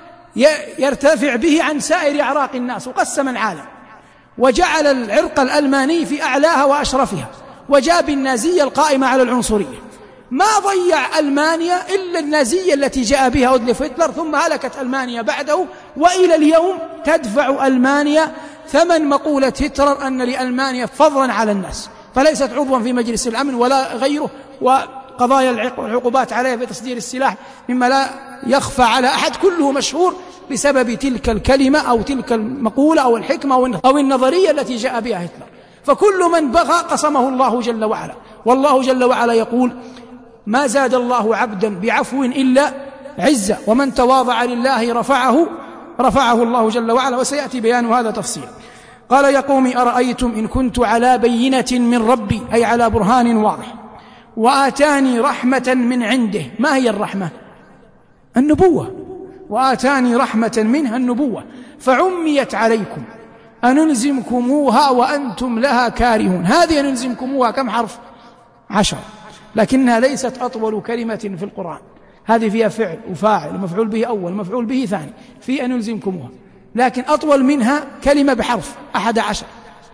E: يرتفع به عن سائر أعراق الناس، وقسم العالم وجعل العرق الألماني في أعلاها وأشرفها، وجاب النازية القائمة على العنصرية. ما ضيع ألمانيا إلا النازية التي جاء بها أدولف هتلر، ثم هلكت ألمانيا بعده، وإلى اليوم تدفع ألمانيا ثمن مقولة هتلر أن لألمانيا فضلا على الناس، فليست عضوا في مجلس الأمن ولا غيره، وقضايا العقوبات عليها في تصدير السلاح مما لا يخفى على أحد، كله مشهور بسبب تلك الكلمة أو تلك المقولة أو الحكمة أو النظرية التي جاء بها هتلر. فكل من بغى قصمه الله جل وعلا. والله جل وعلا يقول: ما زاد الله عبدا بعفو إلا عزة ومن تواضع لله رفعه الله جل وعلا. وسيأتي بيان هذا تفصيلا. قال: يا قوم أرأيتم إن كنت على بينة من ربي، أي على برهان واضح، وآتاني رحمة من عنده. ما هي الرحمة؟ النبوة. وآتاني رحمة منها النبوة فعميت عليكم أنلزمكموها وأنتم لها كارهون. هذه أنلزمكموها كم حرف؟ 10، لكنها ليست أطول كلمة في القرآن. هذه فيها فعل وفاعل ومفعول به أول ومفعول به ثاني في أنلزمكموها، لكن أطول منها كلمة بحرف 11.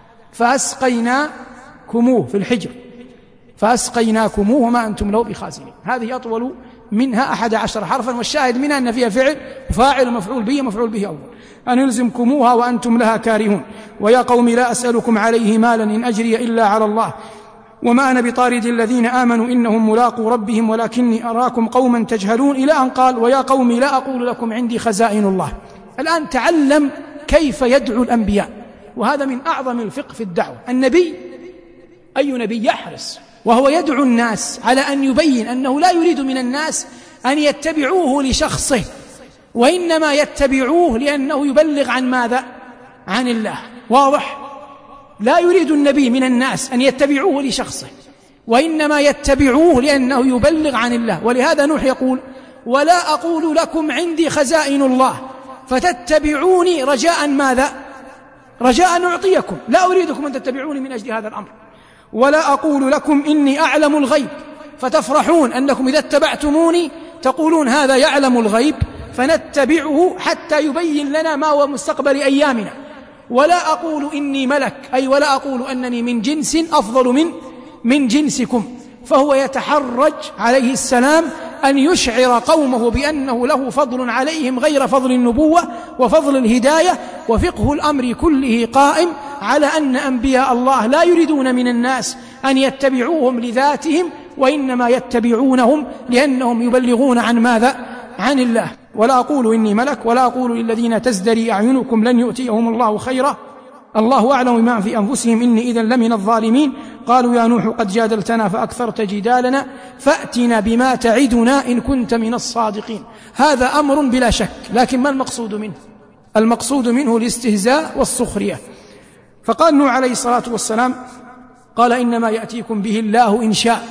E: فأسقيناكموه في الحجر، فأسقيناكموه وما أنتم له بخازنين. هذه أطول منها 11 حرفا، والشاهد منها أن فيها فعل وفاعل ومفعول به ومفعول به أول. أنلزمكموها وأنتم لها كارهون. ويا قوم لا أسألكم عليه مالا إن أجري إلا على الله وما أنا بطارد الذين آمنوا إنهم ملاقوا ربهم ولكني أراكم قوما تجهلون، إلى أن قال: ويا قوم لا أقول لكم عندي خزائن الله. الآن تعلم كيف يدعو الأنبياء وهذا من أعظم الفقه في الدعوة. النبي، أي نبي يحرص وهو يدعو الناس على أن يبين أنه لا يريد من الناس أن يتبعوه لشخصه، وإنما يتبعوه لأنه يبلغ عن ماذا؟ عن الله. واضح؟ لا يريد النبي من الناس أن يتبعوه لشخصه، وإنما يتبعوه لأنه يبلغ عن الله. ولهذا نوح يقول: ولا أقول لكم عندي خزائن الله فتتبعوني رجاء ماذا؟ رجاء أعطيكم، لا أريدكم أن تتبعوني من أجل هذا الأمر. ولا أقول لكم إني أعلم الغيب فتفرحون أنكم إذا اتبعتموني تقولون هذا يعلم الغيب فنتبعه حتى يبين لنا ما هو مستقبل أيامنا. ولا أقول إني ملك، أي ولا أقول أنني من جنس أفضل من جنسكم. فهو يتحرج عليه السلام أن يشعر قومه بأنه له فضل عليهم غير فضل النبوة وفضل الهداية. وفقه الأمر كله قائم على أن أنبياء الله لا يريدون من الناس أن يتبعوهم لذاتهم، وإنما يتبعونهم لأنهم يبلغون عن ماذا؟ عن الله. ولا أقول إني ملك ولا أقول للذين تزدري أعينكم لن يؤتيهم الله خيرا الله أعلم بما في أنفسهم إني إذا لمن الظالمين. قالوا يا نوح قد جادلتنا فأكثرت جدالنا فأتنا بما تعدنا إن كنت من الصادقين. هذا أمر بلا شك، لكن ما المقصود منه؟ المقصود منه الاستهزاء والسخرية. فقال نوح عليه الصلاة والسلام قال إنما يأتيكم به الله إن شاء،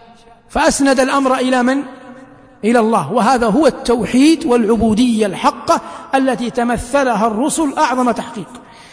E: فأسند الأمر إلى من؟ إلى الله. وهذا هو التوحيد والعبودية الحقة التي تمثلها الرسل أعظم تحقيق.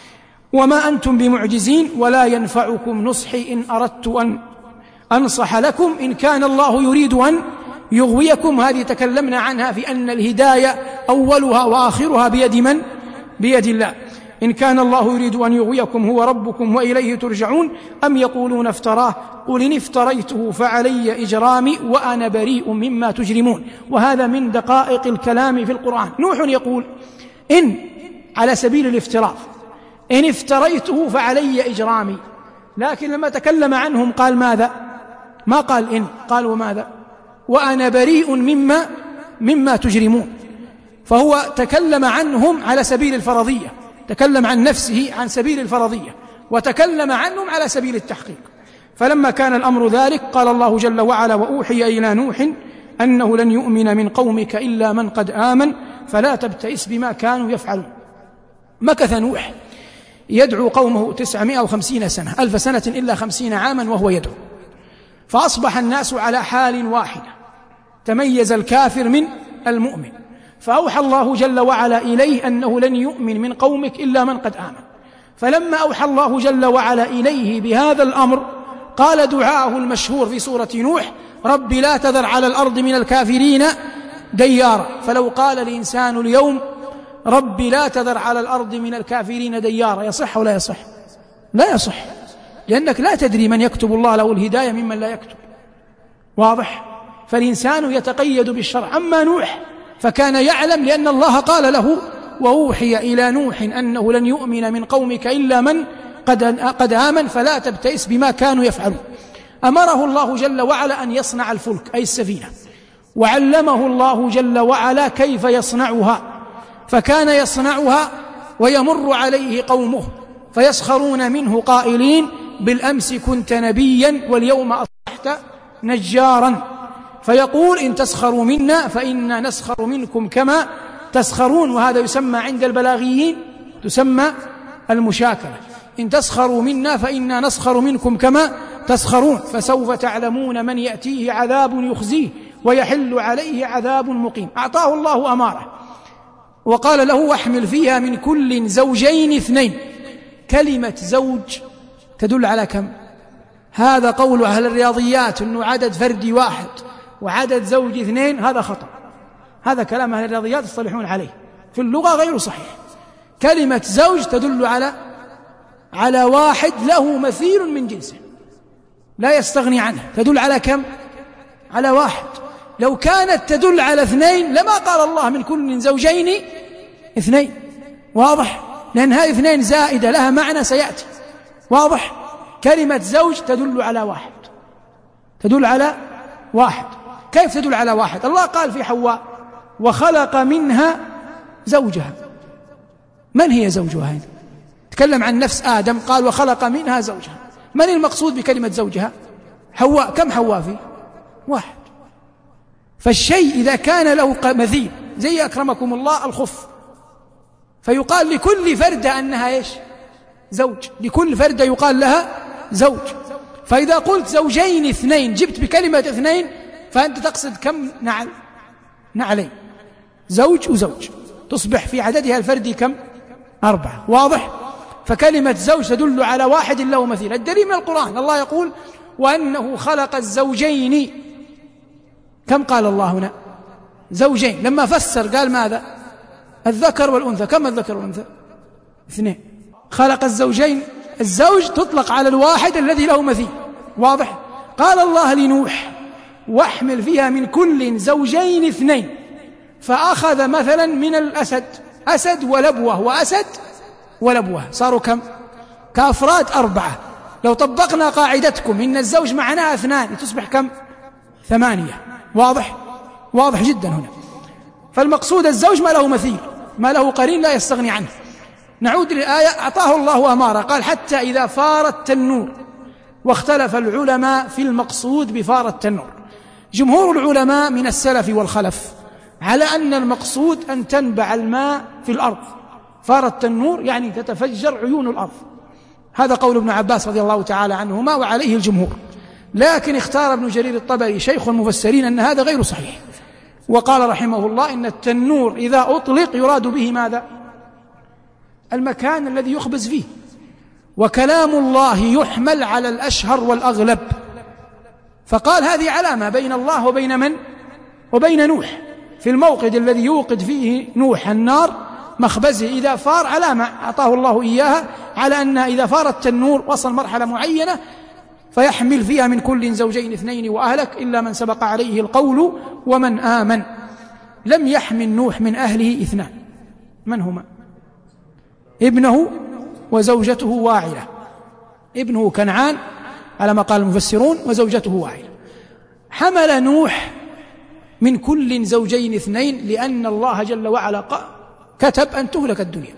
E: وما أنتم بمعجزين ولا ينفعكم نصحي إن أردت أن أنصح لكم إن كان الله يريد أن يغويكم. هذه تكلمنا عنها في أن الهداية أولها وآخرها بيد من؟ بيد الله. إن كان الله يريد أن يغويكم هو ربكم وإليه ترجعون أم يقولون افتراه قل إن افتريته فعلي إجرامي وأنا بريء مما تجرمون. وهذا من دقائق الكلام في القرآن. نوح يقول إن على سبيل الافتراض، إن افتريته فعلي إجرامي، لكن لما تكلم عنهم قال ماذا؟ ما قال إن، قال وماذا؟ وأنا بريء مما تجرمون. فهو تكلم عنهم على سبيل الفرضية، تكلم عن نفسه عن سبيل الفرضية، وتكلم عنهم على سبيل التحقيق. فلما كان الأمر ذلك قال الله جل وعلا وأوحي إلى نوح أنه لن يؤمن من قومك إلا من قد آمن فلا تبتئس بما كانوا يفعلون. مكث نوح يدعو قومه 950 سنة، 1000 سنة إلا 50 عاما وهو يدعو، فأصبح الناس على حال واحدة، تميز الكافر من المؤمن. فأوحى الله جل وعلا إليه أنه لن يؤمن من قومك إلا من قد آمن. فلما أوحى الله جل وعلا إليه بهذا الأمر قال دعاءه المشهور في سورة نوح رب لا تذر على الأرض من الكافرين ديارا. فلو قال الإنسان اليوم رب لا تذر على الأرض من الكافرين ديارا يصح ولا يصح؟ لا يصح، لأنك لا تدري من يكتب الله له الهداية ممن لا يكتب. واضح؟ فالإنسان يتقيد بالشرع. أما نوح فكان يعلم لأن الله قال له وأوحي إلى نوح أنه لن يؤمن من قومك إلا من قد آمن فلا تبتئس بما كانوا يفعلون. أمره الله جل وعلا أن يصنع الفلك أي السفينة، وعلمه الله جل وعلا كيف يصنعها، فكان يصنعها ويمر عليه قومه فيسخرون منه قائلين بالأمس كنت نبيا واليوم أصبحت نجارا، فيقول إن تسخروا منا فإنا نسخر منكم كما تسخرون. وهذا يسمى عند البلاغيين تسمى المشاكلة. إن تسخروا منا فإنا نسخر منكم كما تسخرون فسوف تعلمون من يأتيه عذاب يخزيه ويحل عليه عذاب مقيم. أعطاه الله أمارة وقال له واحمل فيها من كل زوجين اثنين. كلمة زوج تدل على كم؟ هذا قول أهل الرياضيات أنه عدد فردي واحد وعدد زوج اثنين، هذا خطأ، هذا كلام أهل الرياضيات يصطلحون عليه، في اللغة غير صحيح. كلمة زوج تدل على واحد له مثيل من جنسه لا يستغني عنه، تدل على كم؟ على واحد. لو كانت تدل على اثنين لما قال الله من كل زوجين اثنين. واضح؟ لأن هذه اثنين زائدة لها معنى سيأتي. واضح؟ كلمة زوج تدل على واحد، تدل على واحد. كيف تدل على واحد؟ الله قال في حواء وخلق منها زوجها. من هي زوجها هذه؟ تكلم عن نفس آدم قال وخلق منها زوجها. من المقصود بكلمة زوجها؟ حواء. كم حواء فيه؟ واحد. فالشيء إذا كان له مثيل زي أكرمكم الله الخف، فيقال لكل فردة أنها إيش؟ زوج. لكل فردة يقال لها زوج. فإذا قلت زوجين اثنين جبت بكلمة اثنين فأنت تقصد كم نعل؟ نعلين. زوج وزوج تصبح في عددها الفردي كم؟ 4. واضح؟ فكلمة زوج تدل على واحد له مثيل. الدليل من القرآن، الله يقول وأنه خلق الزوجين. كم قال الله هنا؟ زوجين. لما فسر قال ماذا؟ الذكر والأنثى. كم الذكر والأنثى؟ 2. خلق الزوجين. الزوج تطلق على الواحد الذي له مثيل. واضح؟ قال الله لنوح واحمل فيها من كل زوجين 2. فأخذ مثلا من الأسد، أسد ولبوة وأسد ولبوة، صاروا كم؟ كأفراد 4. لو طبقنا قاعدتكم إن الزوج معناها 2 تصبح كم؟ 8. واضح؟ واضح جدا هنا. فالمقصود الزوج ما له مثيل، ما له قرين لا يستغني عنه. نعود للآية. أعطاه الله أمارة، قال حتى إذا فار التنور. واختلف العلماء في المقصود بفار التنور. جمهور العلماء من السلف والخلف على أن المقصود أن تنبع الماء في الأرض. فار التنور يعني تتفجر عيون الأرض. هذا قول ابن عباس رضي الله تعالى عنهما وعليه الجمهور. لكن اختار ابن جرير الطبري شيخ المفسرين أن هذا غير صحيح، وقال رحمه الله إن التنور إذا أطلق يراد به ماذا؟ المكان الذي يخبز فيه. وكلام الله يحمل على الأشهر والأغلب، فقال هذه علامة بين الله وبين من؟ وبين نوح. في الموقد الذي يوقد فيه نوح النار مخبزه إذا فار علامة أعطاه الله إياها على أن إذا فار التنور وصل مرحلة معينة فيحمل فيها من كل زوجين 2 وأهلك إلا من سبق عليه القول ومن آمن. لم يحمل نوح من أهله 2. من هما؟ ابنه وزوجته واعلة. ابنه كنعان على ما قال المفسرون وزوجته واعلة. حمل نوح من كل زوجين 2 لأن الله جل وعلا كتب أن تهلك الدنيا،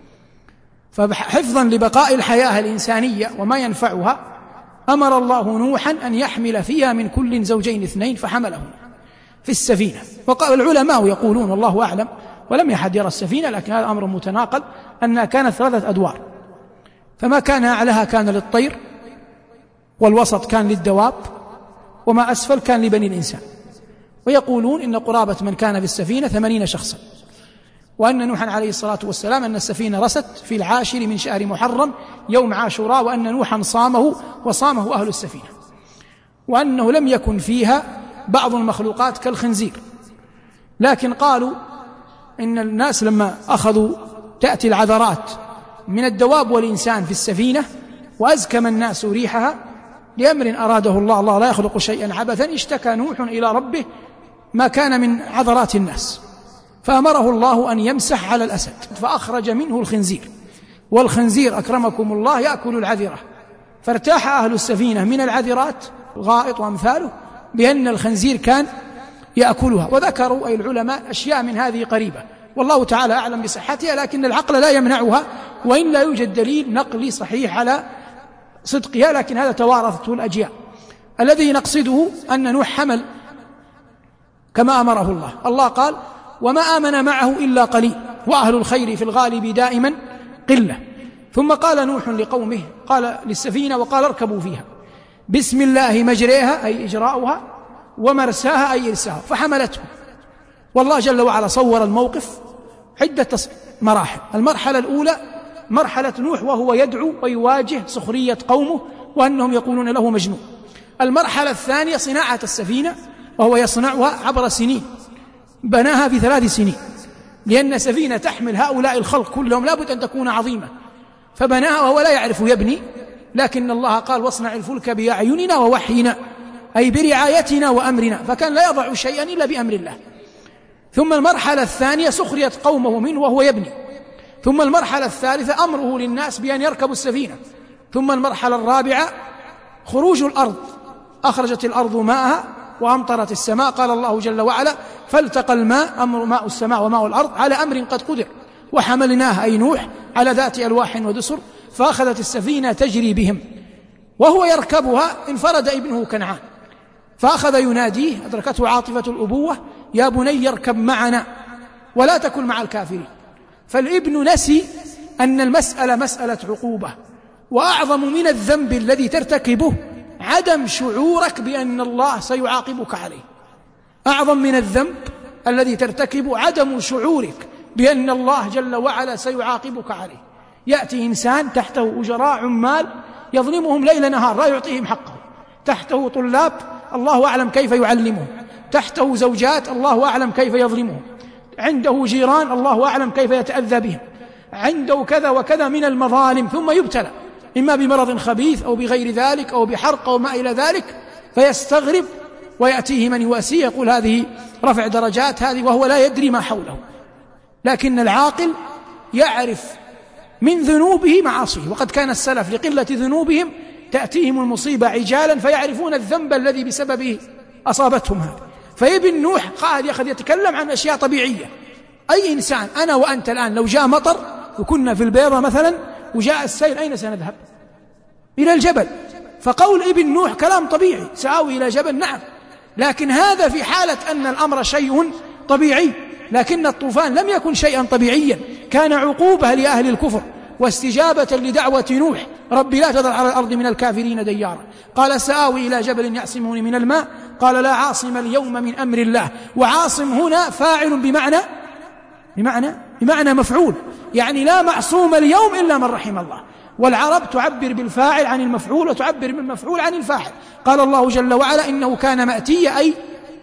E: فحفظا لبقاء الحياة الإنسانية وما ينفعها أمر الله نوحا أن يحمل فيها من كل زوجين 2 فحملهم في السفينة. وقال العلماء يقولون والله أعلم ولم يحد يرى السفينة، لكن هذا أمر متناقل أنها كانت 3 أدوار، فما كان أعلاها كان للطير، والوسط كان للدواب، وما أسفل كان لبني الإنسان. ويقولون إن قرابة من كان في السفينة 80 شخصا. وأن نوحا عليه الصلاة والسلام أن السفينة رست في 10 من شهر محرم يوم عاشوراء، وأن نوحا صامه وصامه أهل السفينة، وأنه لم يكن فيها بعض المخلوقات كالخنزير. لكن قالوا إن الناس لما أخذوا تأتي العذرات من الدواب والإنسان في السفينة وأزكم الناس ريحها لأمر أراده الله، الله لا يخلق شيئا عبثا، اشتكى نوح إلى ربه ما كان من عذرات الناس، فأمره الله أن يمسح على الأسد فأخرج منه الخنزير. والخنزير أكرمكم الله يأكل العذرة، فارتاح أهل السفينة من العذرات الغائط وأمثاله بأن الخنزير كان يأكلها. وذكروا أي العلماء أشياء من هذه قريبة والله تعالى أعلم بصحتها، لكن العقل لا يمنعها، وإن لا يوجد دليل نقلي صحيح على صدقها، لكن هذا توارثته الأجيال. الذي نقصده أن نوح حمل كما أمره الله. الله قال وما آمن معه إلا قليل وأهل الخير في الغالب دائما قلة. ثم قال نوح لقومه، قال للسفينة وقال اركبوا فيها بسم الله مجريها أي إجراؤها ومرساها أي إرساها، فحملته. والله جل وعلا صور الموقف عدة مراحل. المرحلة الأولى مرحلة نوح وهو يدعو ويواجه سخرية قومه وأنهم يقولون له مجنون. المرحلة الثانية صناعة السفينة وهو يصنعها عبر سنين، بناها في 3 سنين، لأن سفينة تحمل هؤلاء الخلق كلهم لابد أن تكون عظيمة، فبناها وهو لا يعرف يبني، لكن الله قال واصنع الفلك بأعيننا ووحينا أي برعايتنا وأمرنا، فكان لا يضع شيئا إلا بأمر الله. ثم المرحلة الثانية سخرية قومه منه وهو يبني. ثم المرحلة الثالثة أمره للناس بأن يركبوا السفينة. ثم المرحلة الرابعة خروج الأرض، أخرجت الأرض ماءها وأمطرت السماء، قال الله جل وعلا فالتقى الماء أمر ماء السماء وماء الأرض على أمر قد قدر وحملناه أي نوح على ذات ألواح ودسر فأخذت السفينة تجري بهم، وهو يركبها انفرد ابنه كنعان، فأخذ يناديه، أدركته عاطفة الأبوة: يا بني اركب معنا ولا تكن مع الكافرين. فالابن نسي أن المسألة مسألة عقوبة، وأعظم من الذنب الذي ترتكبه عدم شعورك بأن الله سيعاقبك عليه. أعظم من الذنب الذي ترتكبه عدم شعورك بأن الله جل وعلا سيعاقبك عليه. يأتي إنسان تحته أجراء عمال يظلمهم ليل نهار لا يعطيهم حقه، تحته طلاب الله أعلم كيف يعلمهم، تحته زوجات الله أعلم كيف يظلمهم، عنده جيران الله أعلم كيف يتأذى بهم، عنده كذا وكذا من المظالم، ثم يبتلى إما بمرض خبيث أو بغير ذلك أو بحرق أو ما إلى ذلك، فيستغرب ويأتيه من يواسيه يقول هذه رفع درجات هذه، وهو لا يدري ما حوله. لكن العاقل يعرف من ذنوبه معاصيه، وقد كان السلف لقلة ذنوبهم تأتيهم المصيبة عجالا فيعرفون الذنب الذي بسببه أصابتهم هذا. فابن نوح قاعد يتكلم عن أشياء طبيعية. أي إنسان، أنا وأنت الآن لو جاء مطر وكنا في البيضة مثلا وجاء السيل، أين سنذهب؟ إلى الجبل. فقول ابن نوح كلام طبيعي، سآوي إلى جبل، نعم، لكن هذا في حالة أن الأمر شيء طبيعي. لكن الطوفان لم يكن شيئا طبيعيا، كان عقوبة لأهل الكفر واستجابة لدعوة نوح: رب لا تذر على الأرض من الكافرين ديارا. قال سآوي إلى جبل يعصمني من الماء، قال لا عاصم اليوم من أمر الله. وعاصم هنا فاعل بمعنى مفعول، يعني لا معصوم اليوم إلا من رحم الله. والعرب تعبر بالفاعل عن المفعول وتعبر بالمفعول عن الفاعل. قال الله جل وعلا إنه كان مأتيا أي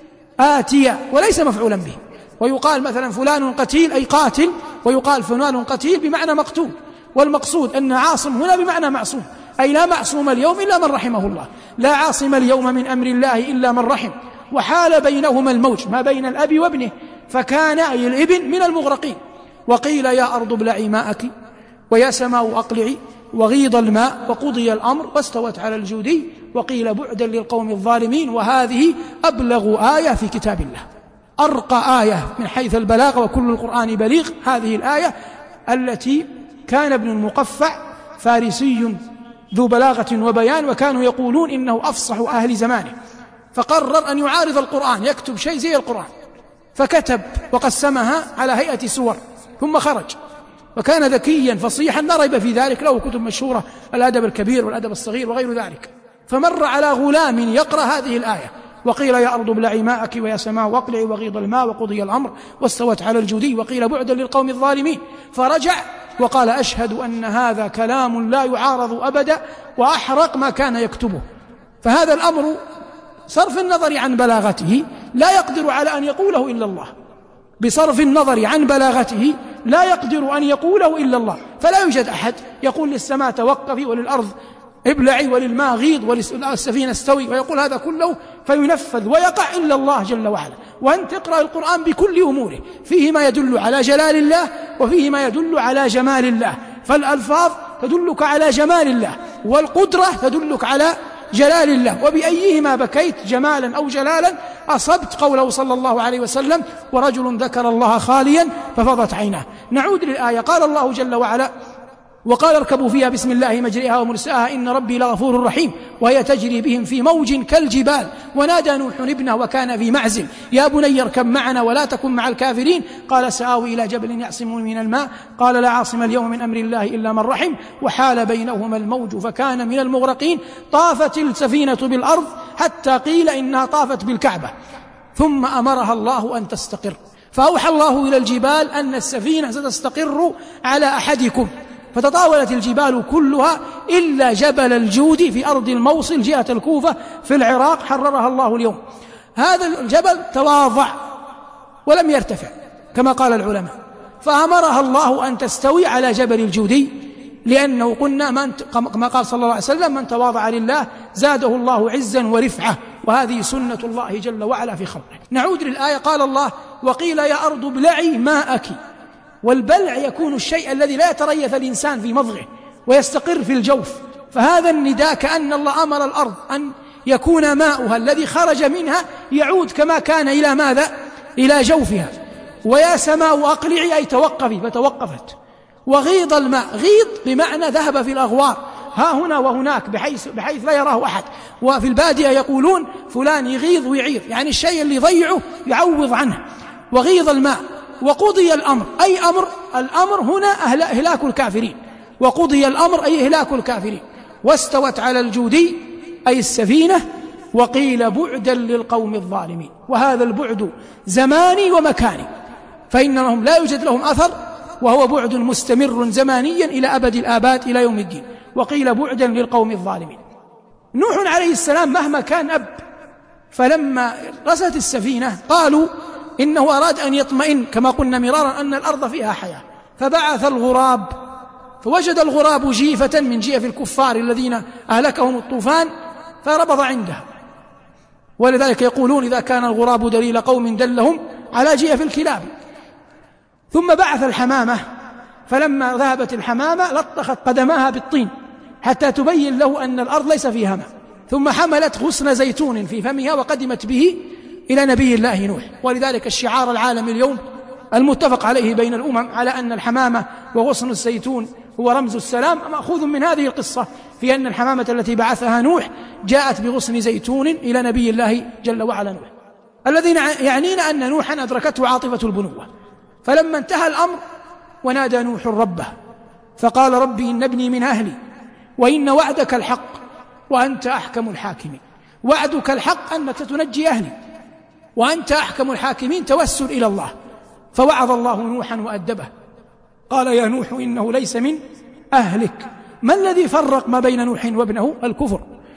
E: آتيا وليس مفعولا به. ويقال مثلا فلان قتيل أي قاتل، ويقال فلان قتيل بمعنى مقتول. والمقصود أن عاصم هنا بمعنى معصوم، أي لا معصوم اليوم إلا من رحمه الله، لا عاصم اليوم من أمر الله إلا من رحم. وحال بينهما الموج، ما بين الأب وابنه، فكان أي الابن من المغرقين. وقيل يا أرض ابلعي ماءك ويا سماء أقلعي وغيض الماء وقضي الأمر واستوت على الجودي وقيل بعدا للقوم الظالمين. وهذه أبلغ آية في كتاب الله، أرقى آية من حيث البلاغة، وكل القرآن بليغ. هذه الآية التي كان ابن المقفع فارسي ذو بلاغة وبيان، وكانوا يقولون إنه أفصح أهل زمانه، فقرر أن يعارض القرآن، يكتب شيء زي القرآن، فكتب وقسمها على هيئة سور ثم خرج. وكان ذكيا فصيحا لا ريب في ذلك، له كتب مشهورة: الأدب الكبير والأدب الصغير وغير ذلك. فمر على غلام يقرأ هذه الآية: وقيل يا أرض ابلعي ماءك ويا سماء واقلعي وغيض الماء وقضي الأمر واستوت على الجودي وقيل بعدا للقوم الظالمين. فرجع وقال أشهد أن هذا كلام لا يعارض أبدا، وأحرق ما كان يكتبه. فهذا الأمر صرف النظر عن بلاغته لا يقدر على أن يقوله إلا الله، بصرف النظر عن بلاغته لا يقدر أن يقوله إلا الله. فلا يوجد أحد يقول للسماء توقفي وللأرض ابلعي وللماء غيض وللسفينة استوي ويقول هذا كله فينفذ ويقع إلا الله جل وعلا. وأن تقرأ القرآن بكل أموره، فيه ما يدل على جلال الله وفيه ما يدل على جمال الله. فالألفاظ تدلك على جمال الله، والقدرة تدلك على جلال الله، وبأيهما بكيت جمالا أو جلالا أصبت قوله صلى الله عليه وسلم: ورجل ذكر الله خاليا ففضت عيناه. نعود للآية. قال الله جل وعلا: وقال اركبوا فيها بسم الله مجرئها ومرساها إن ربي لغفور رحيم وهي تجري بهم في موج كالجبال ونادى نوح ابنه وكان في معزل يا بني اركب معنا ولا تكن مع الكافرين قال سآوي إلى جبل يعصمني من الماء قال لا عاصم اليوم من أمر الله إلا من رحم وحال بينهما الموج فكان من المغرقين. طافت السفينة بالأرض حتى قيل إنها طافت بالكعبة ثم أمرها الله أن تستقر، فأوحى الله إلى الجبال أن السفينة ستستقر على أحدكم، فتطاولت الجبال كلها إلا جبل الجود في أرض الموصل جهة الكوفة في العراق حررها الله اليوم. هذا الجبل تواضع ولم يرتفع كما قال العلماء، فأمرها الله أن تستوي على جبل الجودي، لأنه قلنا كما قال صلى الله عليه وسلم: من تواضع لله زاده الله عزا ورفعة، وهذه سنة الله جل وعلا في خلقه. نعود للآية. قال الله: وقيل يا أرض ابلعي ماءك. والبلع يكون الشيء الذي لا يتريث الإنسان في مضغه ويستقر في الجوف، فهذا النداء كأن الله أمر الأرض أن يكون ماؤها الذي خرج منها يعود كما كان إلى ماذا؟ إلى جوفها. ويا سماء أقلعي أي توقفي، فتوقفت. وغيض الماء، غيض بمعنى ذهب في الأغوار ها هنا وهناك بحيث لا يراه أحد. وفي البادية يقولون فلان يغيظ ويعير، يعني الشيء اللي يضيعه يعوض عنه. وغيض الماء. وقضي الأمر، أي أمر؟ الأمر هنا إهلاك الكافرين، وقضي الأمر أي إهلاك الكافرين. واستوت على الجودي أي السفينة، وقيل بعدا للقوم الظالمين. وهذا البعد زماني ومكاني، فإنهم لا يوجد لهم أثر، وهو بعد مستمر زمانيا إلى أبد الآباد إلى يوم الدين. وقيل بعدا للقوم الظالمين. نوح عليه السلام مهما كان أب، فلما رست السفينة قالوا إنه أراد أن يطمئن كما قلنا مرارا أن الأرض فيها حياة، فبعث الغراب، فوجد الغراب جيفة من جيف الكفار الذين أهلكهم الطوفان فربض عندها. ولذلك يقولون إذا كان الغراب دليل قوم دلهم على جيف الكلاب. ثم بعث الحمامة، فلما ذهبت الحمامة لطخت قدماها بالطين حتى تبين له أن الأرض ليس فيها ماء، ثم حملت غصن زيتون في فمها وقدمت به إلى نبي الله نوح. ولذلك الشعار العالمي اليوم المتفق عليه بين الأمم على أن الحمامة وغصن الزيتون هو رمز السلام، مأخوذ من هذه القصة في أن الحمامة التي بعثها نوح جاءت بغصن زيتون إلى نبي الله جل وعلا نوح. الذين يعنين أن نوحا أدركته عاطفة البنوة، فلما انتهى الأمر ونادى نوح ربه فقال ربي إن ابني من أهلي وإن وعدك الحق وأنت أحكم الحاكمين. وعدك الحق أنك ستنجي أهلي، وأنت أحكم الحاكمين، توسل إلى الله. فوعظ الله نوحا وأدبه، قال يا نوح إنه ليس من أهلك. ما الذي فرق ما بين نوح وابنه؟ الكفر،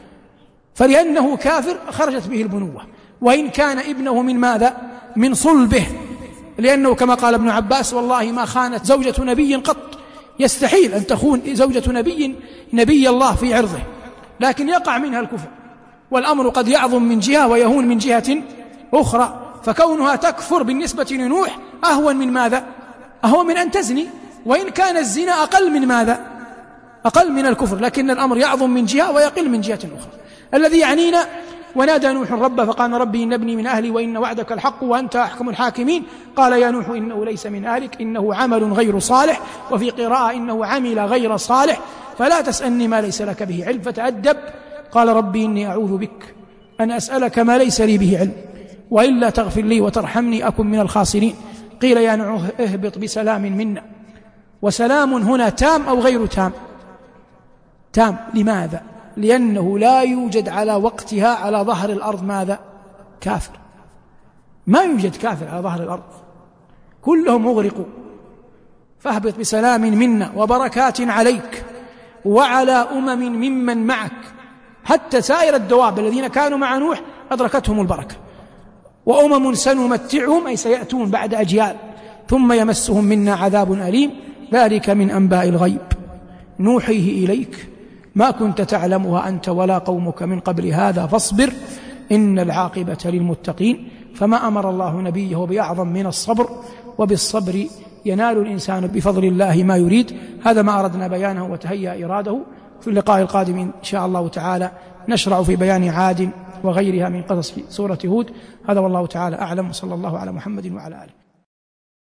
E: فلأنه كافر خرجت به البنوة، وإن كان ابنه من ماذا؟ من صلبه، لأنه كما قال ابن عباس والله ما خانت زوجة نبي قط، يستحيل أن تخون زوجة نبي الله في عرضه، لكن يقع منها الكفر، والأمر قد يعظم من جهة ويهون من جهة أخرى. فكونها تكفر بالنسبة لنوح أهون من ماذا؟ أهون من أن تزني، وإن كان الزنا أقل من ماذا؟ أقل من الكفر، لكن الأمر يعظم من جهة ويقل من جهة أخرى. الذي يعنينا ونادى نوح ربه فقال ربي إن ابني من أهلي وإن وعدك الحق وأنت أحكم الحاكمين. قال يا نوح إنه ليس من أهلك إنه عمل غير صالح، وفي قراءة إنه عمل غير صالح، فلا تسألني ما ليس لك به علم فتأدب. قال ربي إني أعوذ بك أن أسألك ما ليس لي به علم، وإلا تغفر لي وترحمني أكن من الخاسرين. قيل يا نوح اهبط بسلام منا. وسلام هنا تام أو غير تام؟ تام. لماذا؟ لأنه لا يوجد على وقتها على ظهر الأرض ماذا؟ كافر. ما يوجد كافر على ظهر الأرض، كلهم مغرقوا. فاهبط بسلام منا وبركات عليك وعلى أمم ممن معك، حتى سائر الدواب الذين كانوا مع نوح أدركتهم البركة. وأمم سنمتعهم أي سيأتون بعد أجيال ثم يمسهم منا عذاب أليم، ذلك من أنباء الغيب نوحيه إليك ما كنت تعلمها أنت ولا قومك من قبل هذا فاصبر إن العاقبة للمتقين. فما أمر الله نبيه بأعظم من الصبر، وبالصبر ينال الإنسان بفضل الله ما يريد. هذا ما أردنا بيانه وتهيأ إراده. في اللقاء القادم إن شاء الله تعالى نشرع في بيان عاد وغيرها من قصص في سورة هود. هذا والله تعالى أعلم، وصلى الله على محمد وعلى آله.